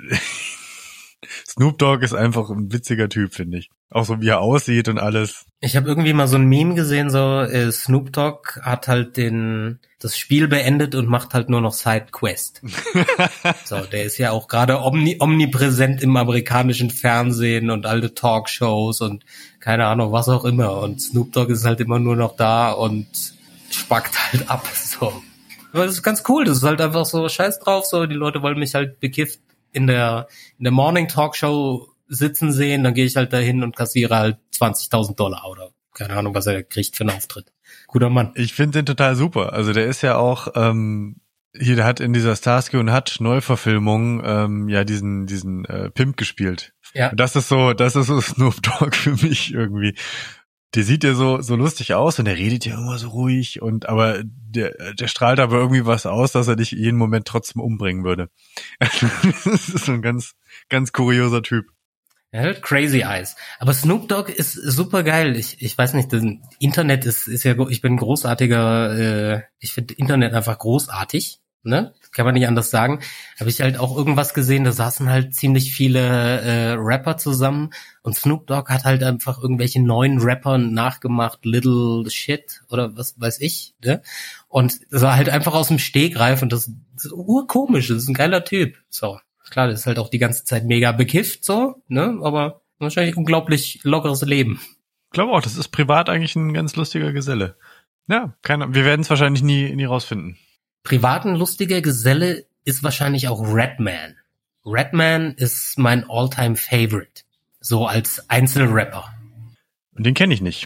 Snoop Dogg ist einfach ein witziger Typ, finde ich. Auch so wie er aussieht und alles. Ich habe irgendwie mal so ein Meme gesehen, so Snoop Dogg hat halt das Spiel beendet und macht halt nur noch Sidequest. So, der ist ja auch gerade omnipräsent im amerikanischen Fernsehen und alte Talkshows und keine Ahnung, was auch immer. Und Snoop Dogg ist halt immer nur noch da und spackt halt ab, so. Aber das ist ganz cool, das ist halt einfach so scheiß drauf, so, die Leute wollen mich halt bekifft in der Morning Talkshow sitzen sehen, dann gehe ich halt dahin und kassiere halt $20.000 oder keine Ahnung, was er kriegt für einen Auftritt. Guter Mann. Ich finde den total super. Also der ist ja auch der hat in dieser Starsky und Hutch Neuverfilmung ja diesen Pimp gespielt. Ja. Und das ist so Snoop Dogg für mich irgendwie. Der sieht ja so lustig aus und der redet ja immer so ruhig aber der strahlt aber irgendwie was aus, dass er dich jeden Moment trotzdem umbringen würde. Das ist so ein ganz, ganz kurioser Typ. Er hat Crazy Eyes. Aber Snoop Dogg ist super geil. Ich weiß nicht, das Internet ist ja, ich bin großartiger, ich finde Internet einfach großartig, ne? Kann man nicht anders sagen. Habe ich halt auch irgendwas gesehen, da saßen halt ziemlich viele Rapper zusammen und Snoop Dogg hat halt einfach irgendwelche neuen Rappern nachgemacht, Little Shit oder was weiß ich, ne? Und das war halt einfach aus dem Stegreif und das ist urkomisch, das ist ein geiler Typ, so. Klar, das ist halt auch die ganze Zeit mega bekifft, so, ne, aber wahrscheinlich unglaublich lockeres Leben. Ich glaube auch, das ist privat eigentlich ein ganz lustiger Geselle. Ja, wir werden es wahrscheinlich nie rausfinden. Privat ein lustiger Geselle ist wahrscheinlich auch Redman. Redman ist mein All-Time-Favorite, so als Einzelrapper. Und den kenne ich nicht.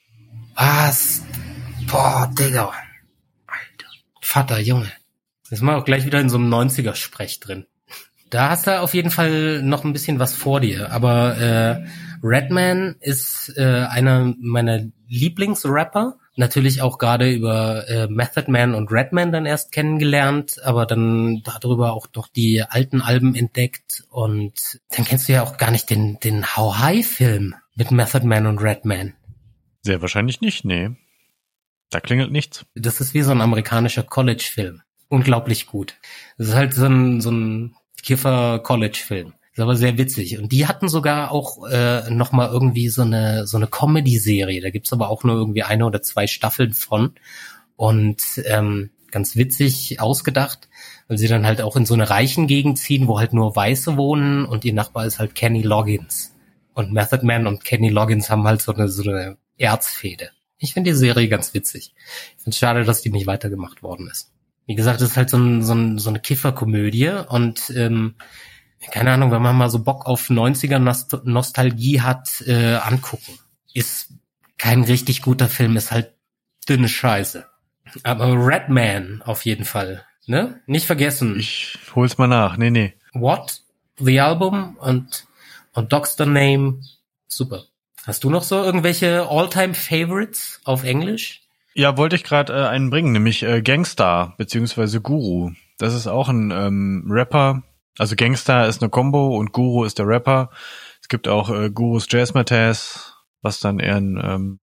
Was? Boah, Digga. Alter. Vater, Junge. Jetzt mal auch gleich wieder in so einem 90er-Sprech drin. Da hast du auf jeden Fall noch ein bisschen was vor dir. Aber Redman ist einer meiner Lieblingsrapper. Natürlich auch gerade über Method Man und Redman dann erst kennengelernt, aber dann darüber auch noch die alten Alben entdeckt. Und dann kennst du ja auch gar nicht den How High-Film mit Method Man und Redman. Sehr wahrscheinlich nicht, nee. Da klingelt nichts. Das ist wie so ein amerikanischer College-Film. Unglaublich gut. Das ist halt so ein Kiffer-College-Film. Ist aber sehr witzig. Und die hatten sogar auch noch mal irgendwie so eine Comedy-Serie. Da gibt's aber auch nur irgendwie 1 oder 2 Staffeln von. Und ganz witzig ausgedacht, weil sie dann halt auch in so eine reichen Gegend ziehen, wo halt nur Weiße wohnen und ihr Nachbar ist halt Kenny Loggins. Und Method Man und Kenny Loggins haben halt so eine Erzfehde. Ich finde die Serie ganz witzig. Ich finde es schade, dass die nicht weitergemacht worden ist. Wie gesagt, das ist halt so eine Kifferkomödie und keine Ahnung, wenn man mal so Bock auf 90er Nostalgie hat, angucken. Ist kein richtig guter Film, ist halt dünne Scheiße. Aber Redman auf jeden Fall, ne? Nicht vergessen. Ich hol's mal nach, nee. What? The Album und Dogster Name, super. Hast du noch so irgendwelche All-Time-Favorites auf Englisch? Ja, wollte ich gerade einen bringen, nämlich Gangstar beziehungsweise Guru. Das ist auch ein Rapper. Also Gangstar ist eine Combo und Guru ist der Rapper. Es gibt auch Gurus Jazzmatazz, was dann eher ein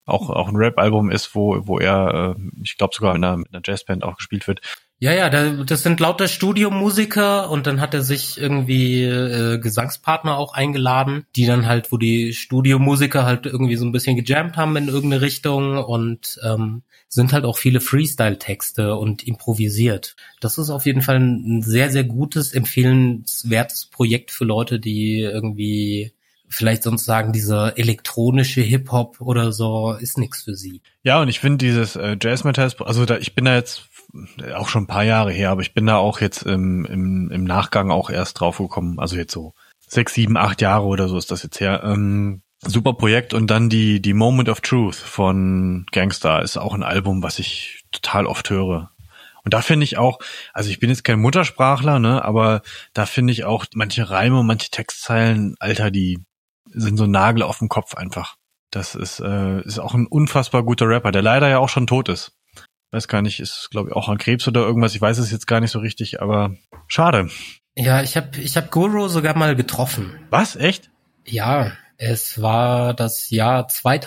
auch ein Rap-Album ist, wo er, ich glaube sogar in einer Jazzband auch gespielt wird. Ja, das sind lauter Studiomusiker und dann hat er sich irgendwie Gesangspartner auch eingeladen, die dann halt, wo die Studiomusiker halt irgendwie so ein bisschen gejammt haben in irgendeine Richtung und sind halt auch viele Freestyle-Texte und improvisiert. Das ist auf jeden Fall ein sehr, sehr gutes, empfehlenswertes Projekt für Leute, die irgendwie vielleicht sonst sagen, dieser elektronische Hip-Hop oder so ist nichts für sie. Ja, und ich finde dieses Jazz-Metal, also ich bin da jetzt auch schon ein paar Jahre her, aber ich bin da auch jetzt im Nachgang auch erst drauf gekommen, also jetzt so 6, 7, 8 Jahre oder so ist das jetzt her. Super Projekt. Und dann die Moment of Truth von Gangstar ist auch ein Album, was ich total oft höre. Und da finde ich auch, also ich bin jetzt kein Muttersprachler, ne, aber da finde ich auch manche Reime und manche Textzeilen, Alter, die sind so Nagel auf dem Kopf einfach. Das ist auch ein unfassbar guter Rapper, der leider ja auch schon tot ist. Weiß gar nicht, ist glaube ich auch an Krebs oder irgendwas, ich weiß es jetzt gar nicht so richtig, aber schade. Ja, ich hab Guru sogar mal getroffen. Was? Echt? Ja, es war das Jahr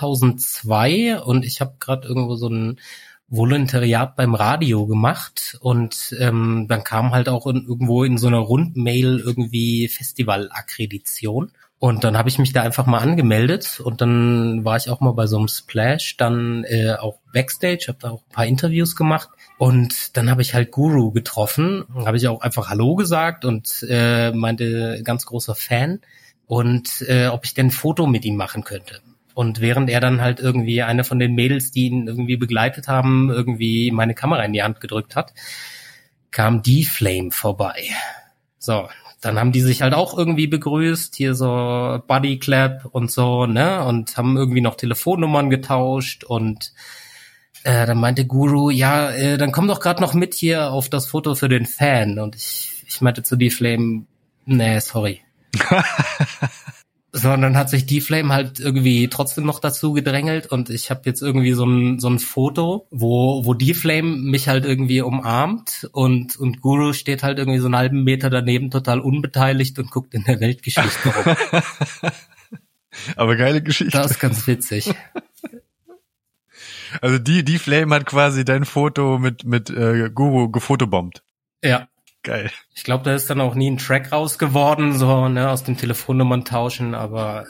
2002 und ich habe gerade irgendwo so ein Volontariat beim Radio gemacht und dann kam halt auch irgendwo in so einer Rundmail irgendwie Festivalakkreditation. Und dann habe ich mich da einfach mal angemeldet und dann war ich auch mal bei so einem Splash, dann auch Backstage, habe da auch ein paar Interviews gemacht und dann habe ich halt Guru getroffen, habe ich auch einfach Hallo gesagt und meinte, ganz großer Fan und ob ich denn ein Foto mit ihm machen könnte. Und während er dann halt irgendwie eine von den Mädels, die ihn irgendwie begleitet haben, irgendwie meine Kamera in die Hand gedrückt hat, kam D-Flame vorbei. So. Dann haben die sich halt auch irgendwie begrüßt, hier so Buddy Clap und so, ne, und haben irgendwie noch Telefonnummern getauscht und dann meinte Guru, ja, dann komm doch gerade noch mit hier auf das Foto für den Fan und ich meinte zu D-Flame, nee, sorry. So, und dann hat sich D-Flame halt irgendwie trotzdem noch dazu gedrängelt und ich habe jetzt irgendwie so ein Foto, wo D-Flame mich halt irgendwie umarmt und Guru steht halt irgendwie so einen halben Meter daneben total unbeteiligt und guckt in der Weltgeschichte rum. Aber geile Geschichte. Das ist ganz witzig. Also D-Flame hat quasi dein Foto mit Guru gefotobombt. Ja. Geil. Ich glaube, da ist dann auch nie ein Track raus geworden, so, ne, aus den Telefonnummern tauschen, aber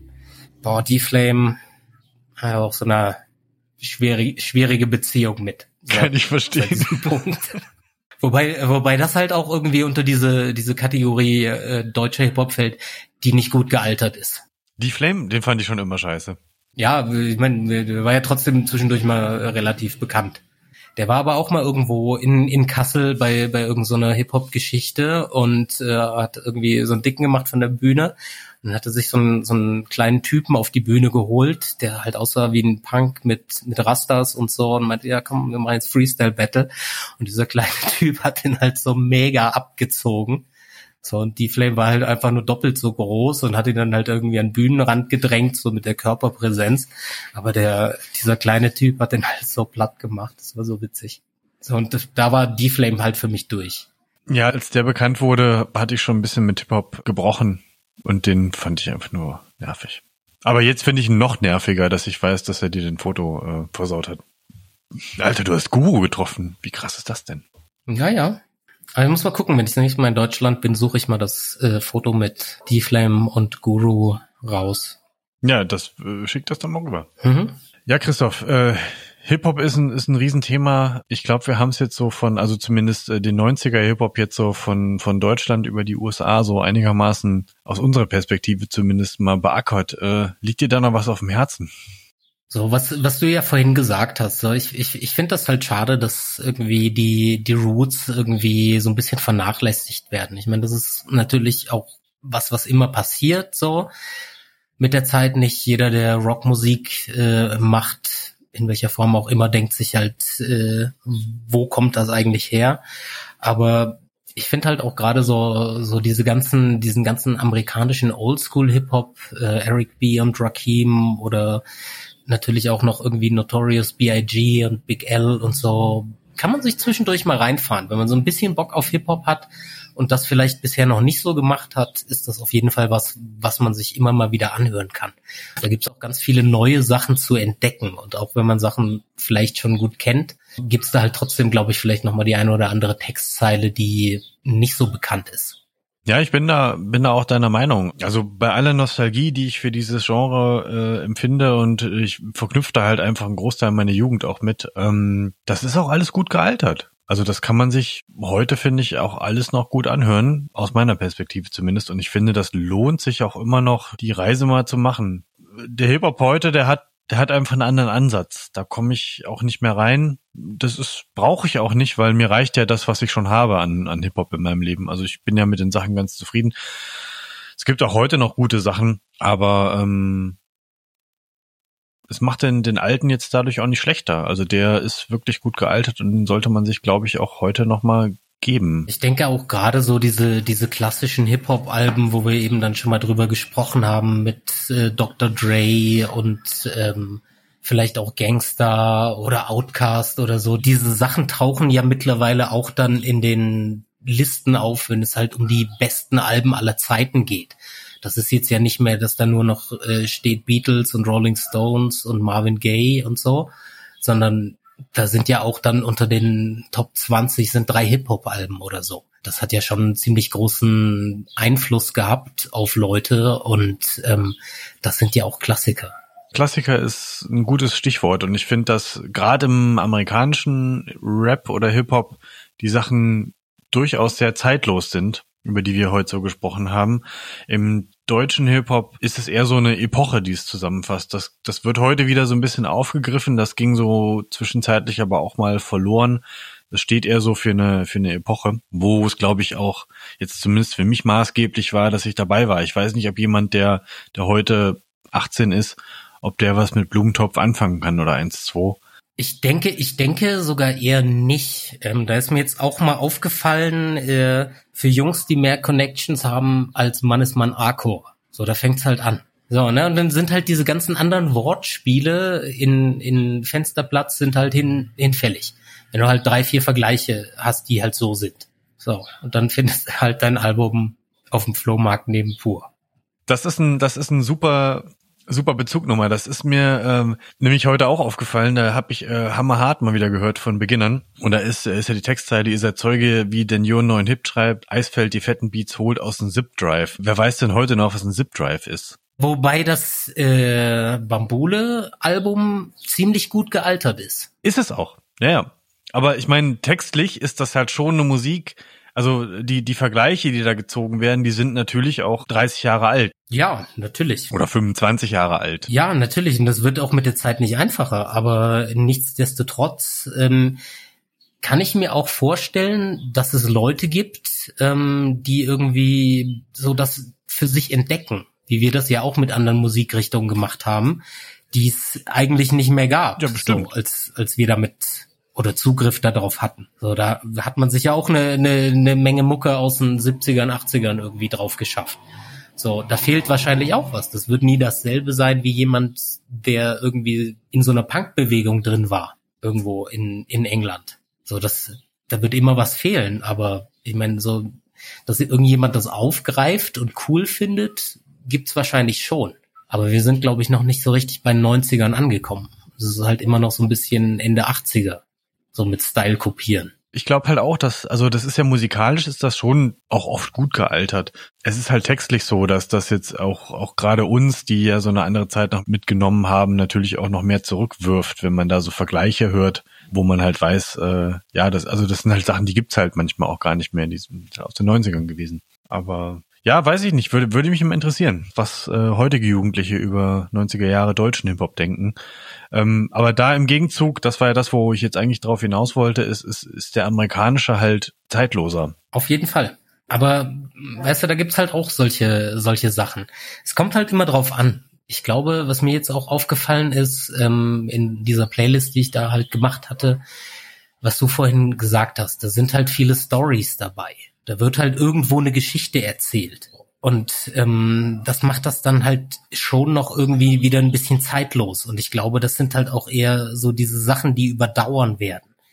D-Flame hat auch so eine schwierige Beziehung mit. So, kann ich verstehen. Punkt. Wobei das halt auch irgendwie unter diese Kategorie deutscher Hip-Hop fällt, die nicht gut gealtert ist. D-Flame, den fand ich schon immer scheiße. Ja, ich meine, der war ja trotzdem zwischendurch mal relativ bekannt. Der war aber auch mal irgendwo in Kassel bei irgend so einer Hip-Hop-Geschichte und hat irgendwie so einen Dicken gemacht von der Bühne und hatte sich so einen kleinen Typen auf die Bühne geholt, der halt aussah wie ein Punk mit Rastas und so und meinte, ja komm, wir machen jetzt Freestyle-Battle und dieser kleine Typ hat den halt so mega abgezogen. So, und D-Flame war halt einfach nur doppelt so groß und hat ihn dann halt irgendwie an den Bühnenrand gedrängt, so mit der Körperpräsenz. Aber dieser kleine Typ hat den halt so platt gemacht. Das war so witzig. So, und da war D-Flame halt für mich durch. Ja, als der bekannt wurde, hatte ich schon ein bisschen mit Hip-Hop gebrochen. Und den fand ich einfach nur nervig. Aber jetzt finde ich ihn noch nerviger, dass ich weiß, dass er dir den Foto versaut hat. Alter, du hast Guru getroffen. Wie krass ist das denn? Ja. Aber ich muss mal gucken, wenn ich das nächste Mal in Deutschland bin, suche ich mal das Foto mit D-Flame und Guru raus. Ja, schick das dann mal rüber. Mhm. Ja, Christoph, Hip-Hop ist ein Riesenthema. Ich glaube, wir haben es jetzt so also zumindest den 90er Hip-Hop jetzt so von Deutschland über die USA so einigermaßen aus unserer Perspektive zumindest mal beackert. Liegt dir da noch was auf dem Herzen? So, was du ja vorhin gesagt hast, so ich finde das halt schade, dass irgendwie die Roots irgendwie so ein bisschen vernachlässigt werden. Ich meine, das ist natürlich auch was immer passiert, so mit der Zeit. Nicht jeder, der Rockmusik macht, in welcher Form auch immer, denkt sich halt, wo kommt das eigentlich her? Aber ich finde halt auch gerade so diesen ganzen amerikanischen Oldschool-Hip-Hop, Eric B. und Rakim oder natürlich auch noch irgendwie Notorious B.I.G. und Big L und so, kann man sich zwischendurch mal reinfahren. Wenn man so ein bisschen Bock auf Hip-Hop hat und das vielleicht bisher noch nicht so gemacht hat, ist das auf jeden Fall was man sich immer mal wieder anhören kann. Da gibt's auch ganz viele neue Sachen zu entdecken. Und auch wenn man Sachen vielleicht schon gut kennt, gibt's da halt trotzdem, glaube ich, vielleicht nochmal die eine oder andere Textzeile, die nicht so bekannt ist. Ja, ich bin da auch deiner Meinung. Also bei aller Nostalgie, die ich für dieses Genre empfinde, und ich verknüpfe da halt einfach einen Großteil meiner Jugend auch mit, das ist auch alles gut gealtert. Also das kann man sich heute, finde ich, auch alles noch gut anhören, aus meiner Perspektive zumindest. Und ich finde, das lohnt sich auch immer noch, die Reise mal zu machen. Der Hip-Hop heute, der hat einfach einen anderen Ansatz. Da komme ich auch nicht mehr rein. Brauche ich auch nicht, weil mir reicht ja das, was ich schon habe an Hip-Hop in meinem Leben. Also ich bin ja mit den Sachen ganz zufrieden. Es gibt auch heute noch gute Sachen, aber es macht den Alten jetzt dadurch auch nicht schlechter. Also der ist wirklich gut gealtert und den sollte man sich, glaube ich, auch heute nochmal geben. Ich denke auch gerade so diese klassischen Hip-Hop-Alben, wo wir eben dann schon mal drüber gesprochen haben mit Dr. Dre und vielleicht auch Gangsta oder Outkast oder so. Diese Sachen tauchen ja mittlerweile auch dann in den Listen auf, wenn es halt um die besten Alben aller Zeiten geht. Das ist jetzt ja nicht mehr, dass da nur noch steht Beatles und Rolling Stones und Marvin Gaye und so, sondern da sind ja auch dann unter den Top 20 sind 3 Hip-Hop-Alben oder so. Das hat ja schon einen ziemlich großen Einfluss gehabt auf Leute und das sind ja auch Klassiker. Klassiker ist ein gutes Stichwort und ich finde, dass gerade im amerikanischen Rap oder Hip-Hop die Sachen durchaus sehr zeitlos sind, über die wir heute so gesprochen haben. Im deutschen Hip-Hop ist es eher so eine Epoche, die es zusammenfasst. Das wird heute wieder so ein bisschen aufgegriffen. Das ging so zwischenzeitlich aber auch mal verloren. Das steht eher so für eine Epoche, wo es, glaube ich, auch jetzt zumindest für mich maßgeblich war, dass ich dabei war. Ich weiß nicht, ob jemand, der heute 18 ist, ob der was mit Blumentopf anfangen kann oder 1-2. Ich denke sogar eher nicht. Da ist mir jetzt auch mal aufgefallen, für Jungs, die mehr Connections haben als Mann ist Mann Arco. So, da fängt's halt an. So, ne, und dann sind halt diese ganzen anderen Wortspiele in Fensterplatz sind halt hinfällig. Wenn du halt 3-4 Vergleiche hast, die halt so sind. So, und dann findest du halt dein Album auf dem Flohmarkt neben Pur. Das ist ein super Bezugnummer. Das ist mir nämlich heute auch aufgefallen. Da habe ich Hammerhart mal wieder gehört von Beginnern. Und da ist ja die Textzeile, ihr seid Zeuge, wie den Jon neuen Hip schreibt, Eisfeld die fetten Beats holt aus dem Zip-Drive. Wer weiß denn heute noch, was ein Zip-Drive ist? Wobei das Bambule-Album ziemlich gut gealtert ist. Ist es auch, ja. Aber ich meine, textlich ist das halt schon eine Musik. Also die Vergleiche, die da gezogen werden, die sind natürlich auch 30 Jahre alt. Ja, natürlich. Oder 25 Jahre alt. Ja, natürlich. Und das wird auch mit der Zeit nicht einfacher. Aber nichtsdestotrotz kann ich mir auch vorstellen, dass es Leute gibt, die irgendwie so das für sich entdecken. Wie wir das ja auch mit anderen Musikrichtungen gemacht haben, die es eigentlich nicht mehr gab. Ja, bestimmt. So, als wir damit oder Zugriff darauf hatten. So, da hat man sich ja auch eine Menge Mucke aus den 70ern, 80ern irgendwie drauf geschafft. So, da fehlt wahrscheinlich auch was. Das wird nie dasselbe sein wie jemand, der irgendwie in so einer Punkbewegung drin war, irgendwo in England. So, da wird immer was fehlen, aber ich meine, so, dass irgendjemand das aufgreift und cool findet, gibt's wahrscheinlich schon. Aber wir sind, glaube ich, noch nicht so richtig bei den 90ern angekommen. Das ist halt immer noch so ein bisschen Ende 80er. So mit Style kopieren. Ich glaube halt auch, das ist ja musikalisch, ist das schon auch oft gut gealtert. Es ist halt textlich so, dass das jetzt auch gerade uns, die ja so eine andere Zeit noch mitgenommen haben, natürlich auch noch mehr zurückwirft, wenn man da so Vergleiche hört, wo man halt weiß, das sind halt Sachen, die gibt's halt manchmal auch gar nicht mehr, die sind aus den 90ern gewesen. Aber ja, weiß ich nicht, würde mich immer interessieren, was heutige Jugendliche über 90er Jahre deutschen Hip-Hop denken. Aber da im Gegenzug, das war ja das, wo ich jetzt eigentlich drauf hinaus wollte, ist der amerikanische halt zeitloser. Auf jeden Fall. Aber weißt du, da gibt's halt auch solche Sachen. Es kommt halt immer drauf an. Ich glaube, was mir jetzt auch aufgefallen ist, in dieser Playlist, die ich da halt gemacht hatte, was du vorhin gesagt hast, da sind halt viele Stories dabei. Da wird halt irgendwo eine Geschichte erzählt. Und das macht das dann halt schon noch irgendwie wieder ein bisschen zeitlos. Und ich glaube, das sind halt auch eher so diese Sachen, die überdauern werden.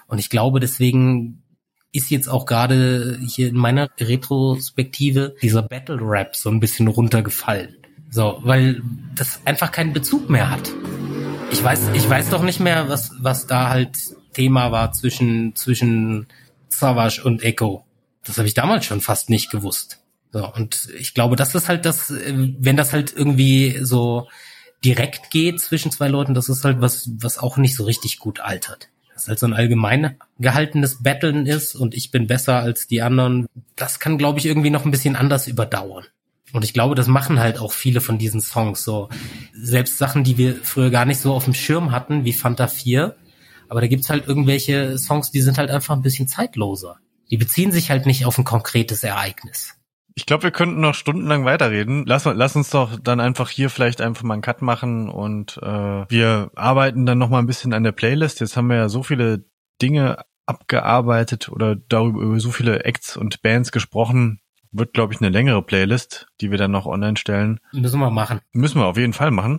Und ich glaube, deswegen ist jetzt auch gerade hier in meiner Retrospektive dieser Battle Rap so ein bisschen runtergefallen. So, weil das einfach keinen Bezug mehr hat. Ich weiß doch nicht mehr, was da halt Thema war zwischen Savage und Echo. Das habe ich damals schon fast nicht gewusst. So, und ich glaube, das ist halt das, wenn das halt irgendwie so direkt geht zwischen zwei Leuten, das ist halt was auch nicht so richtig gut altert. Das halt so ein allgemein gehaltenes Battlen ist und ich bin besser als die anderen. Das kann, glaube ich, irgendwie noch ein bisschen anders überdauern. Und ich glaube, das machen halt auch viele von diesen Songs so. Selbst Sachen, die wir früher gar nicht so auf dem Schirm hatten, wie Fanta 4. Aber da gibt's halt irgendwelche Songs, die sind halt einfach ein bisschen zeitloser. Die beziehen sich halt nicht auf ein konkretes Ereignis. Ich glaube, wir könnten noch stundenlang weiterreden. Lass uns doch dann einfach hier vielleicht einfach mal einen Cut machen und wir arbeiten dann noch mal ein bisschen an der Playlist. Jetzt haben wir ja so viele Dinge abgearbeitet oder darüber über so viele Acts und Bands gesprochen. Wird, glaube ich, eine längere Playlist, die wir dann noch online stellen. Müssen wir machen. Müssen wir auf jeden Fall machen.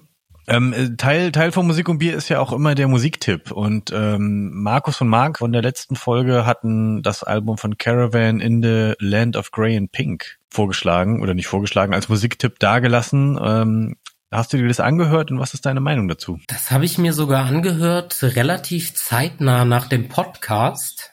Teil von Musik und Bier ist ja auch immer der Musiktipp. Und Markus und Marc von der letzten Folge hatten das Album von Caravan in the Land of Grey and Pink vorgeschlagen, oder nicht vorgeschlagen, als Musiktipp dagelassen. Hast du dir das angehört und was ist deine Meinung dazu? Das habe ich mir sogar angehört, relativ zeitnah nach dem Podcast.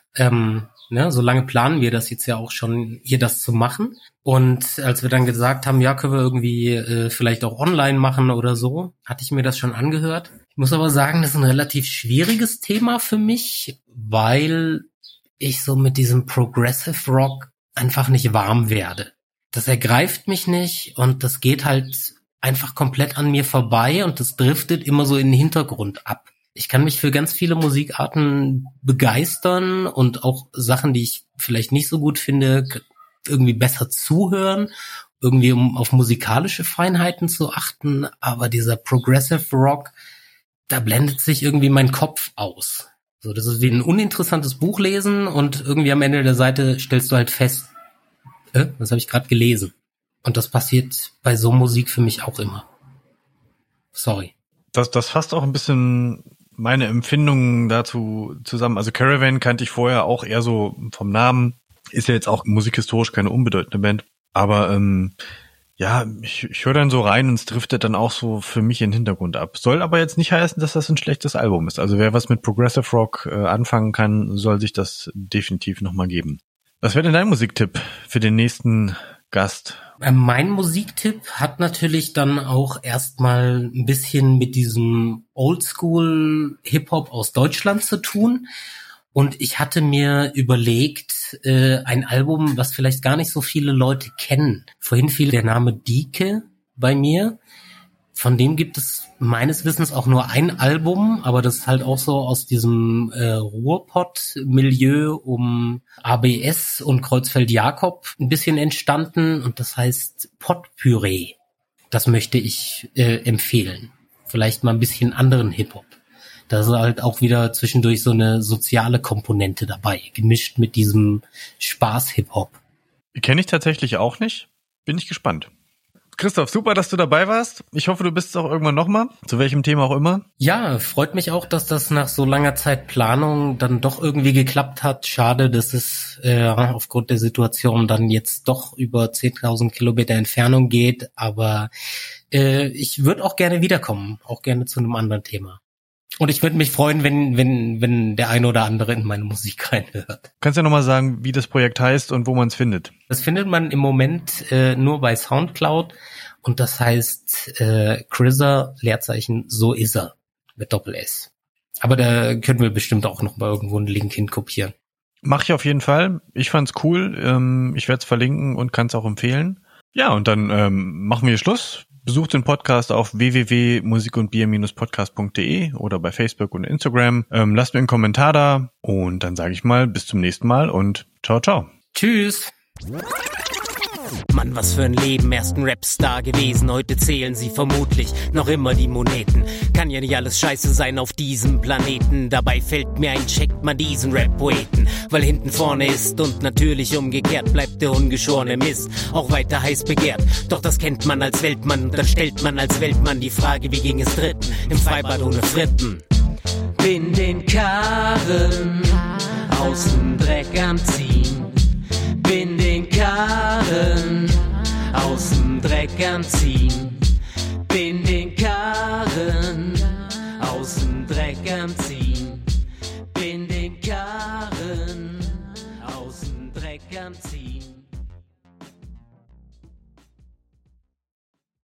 So lange planen wir das jetzt ja auch schon, hier das zu machen. Und als wir dann gesagt haben, ja, können wir irgendwie vielleicht auch online machen oder so, hatte ich mir das schon angehört. Ich muss aber sagen, das ist ein relativ schwieriges Thema für mich, weil ich so mit diesem Progressive Rock einfach nicht warm werde. Das ergreift mich nicht und das geht halt einfach komplett an mir vorbei und das driftet immer so in den Hintergrund ab. Ich kann mich für ganz viele Musikarten begeistern und auch Sachen, die ich vielleicht nicht so gut finde, irgendwie besser zuhören, irgendwie um auf musikalische Feinheiten zu achten. Aber dieser Progressive Rock, da blendet sich irgendwie mein Kopf aus. So, das ist wie ein uninteressantes Buch lesen und irgendwie am Ende der Seite stellst du halt fest, das habe ich gerade gelesen. Und das passiert bei so Musik für mich auch immer. Sorry. Das fasst auch ein bisschen meine Empfindungen dazu zusammen. Also Caravan kannte ich vorher auch eher so vom Namen. Ist ja jetzt auch musikhistorisch keine unbedeutende Band. Aber ich höre dann so rein und es driftet dann auch so für mich in den Hintergrund ab. Soll aber jetzt nicht heißen, dass das ein schlechtes Album ist. Also wer was mit Progressive Rock anfangen kann, soll sich das definitiv nochmal geben. Was wäre denn dein Musiktipp für den nächsten Gast? Mein Musiktipp hat natürlich dann auch erstmal ein bisschen mit diesem Oldschool-Hip-Hop aus Deutschland zu tun. Und ich hatte mir überlegt, ein Album, was vielleicht gar nicht so viele Leute kennen. Vorhin fiel der Name Dieke bei mir. Von dem gibt es meines Wissens auch nur ein Album, aber das ist halt auch so aus diesem Ruhrpott-Milieu um ABS und Kreuzfeld-Jakob ein bisschen entstanden und das heißt Pottpüree. Das möchte ich empfehlen. Vielleicht mal ein bisschen anderen Hip-Hop. Da ist halt auch wieder zwischendurch so eine soziale Komponente dabei, gemischt mit diesem Spaß-Hip-Hop. Kenne ich tatsächlich auch nicht. Bin ich gespannt. Christoph, super, dass du dabei warst. Ich hoffe, du bist es auch irgendwann nochmal, zu welchem Thema auch immer. Ja, freut mich auch, dass das nach so langer Zeit Planung dann doch irgendwie geklappt hat. Schade, dass es aufgrund der Situation dann jetzt doch über 10.000 Kilometer Entfernung geht. Aber ich würde auch gerne wiederkommen, auch gerne zu einem anderen Thema. Und ich würde mich freuen, wenn der eine oder andere in meine Musik reinhört. Kannst du ja nochmal sagen, wie das Projekt heißt und wo man es findet? Das findet man im Moment nur bei Soundcloud und das heißt Chriser, Leerzeichen, so ist er, mit Doppel-S. Aber da können wir bestimmt auch noch mal irgendwo einen Link hinkopieren. Mach ich auf jeden Fall. Ich fand's cool. Ich werde es verlinken und kann es auch empfehlen. Ja, und dann machen wir Schluss. Besucht den Podcast auf www.musikundbier-podcast.de oder bei Facebook und Instagram. Lasst mir einen Kommentar da und dann sage ich mal bis zum nächsten Mal und ciao, ciao. Tschüss. Mann, was für ein Leben, erst ein Rapstar gewesen, heute zählen sie vermutlich noch immer die Moneten. Kann ja nicht alles scheiße sein auf diesem Planeten, dabei fällt mir ein, checkt man diesen Rap-Poeten, weil hinten vorne ist und natürlich umgekehrt bleibt der ungeschorene Mist auch weiter heiß begehrt. Doch das kennt man als Weltmann und dann stellt man als Weltmann die Frage, wie ging es Dritten im Freibad ohne Fritten? Bin den Karren außen Dreck am Ziehen. Bin den Karren außen Dreck am Ziehen. Bin den Karren außen Dreck am Ziehen.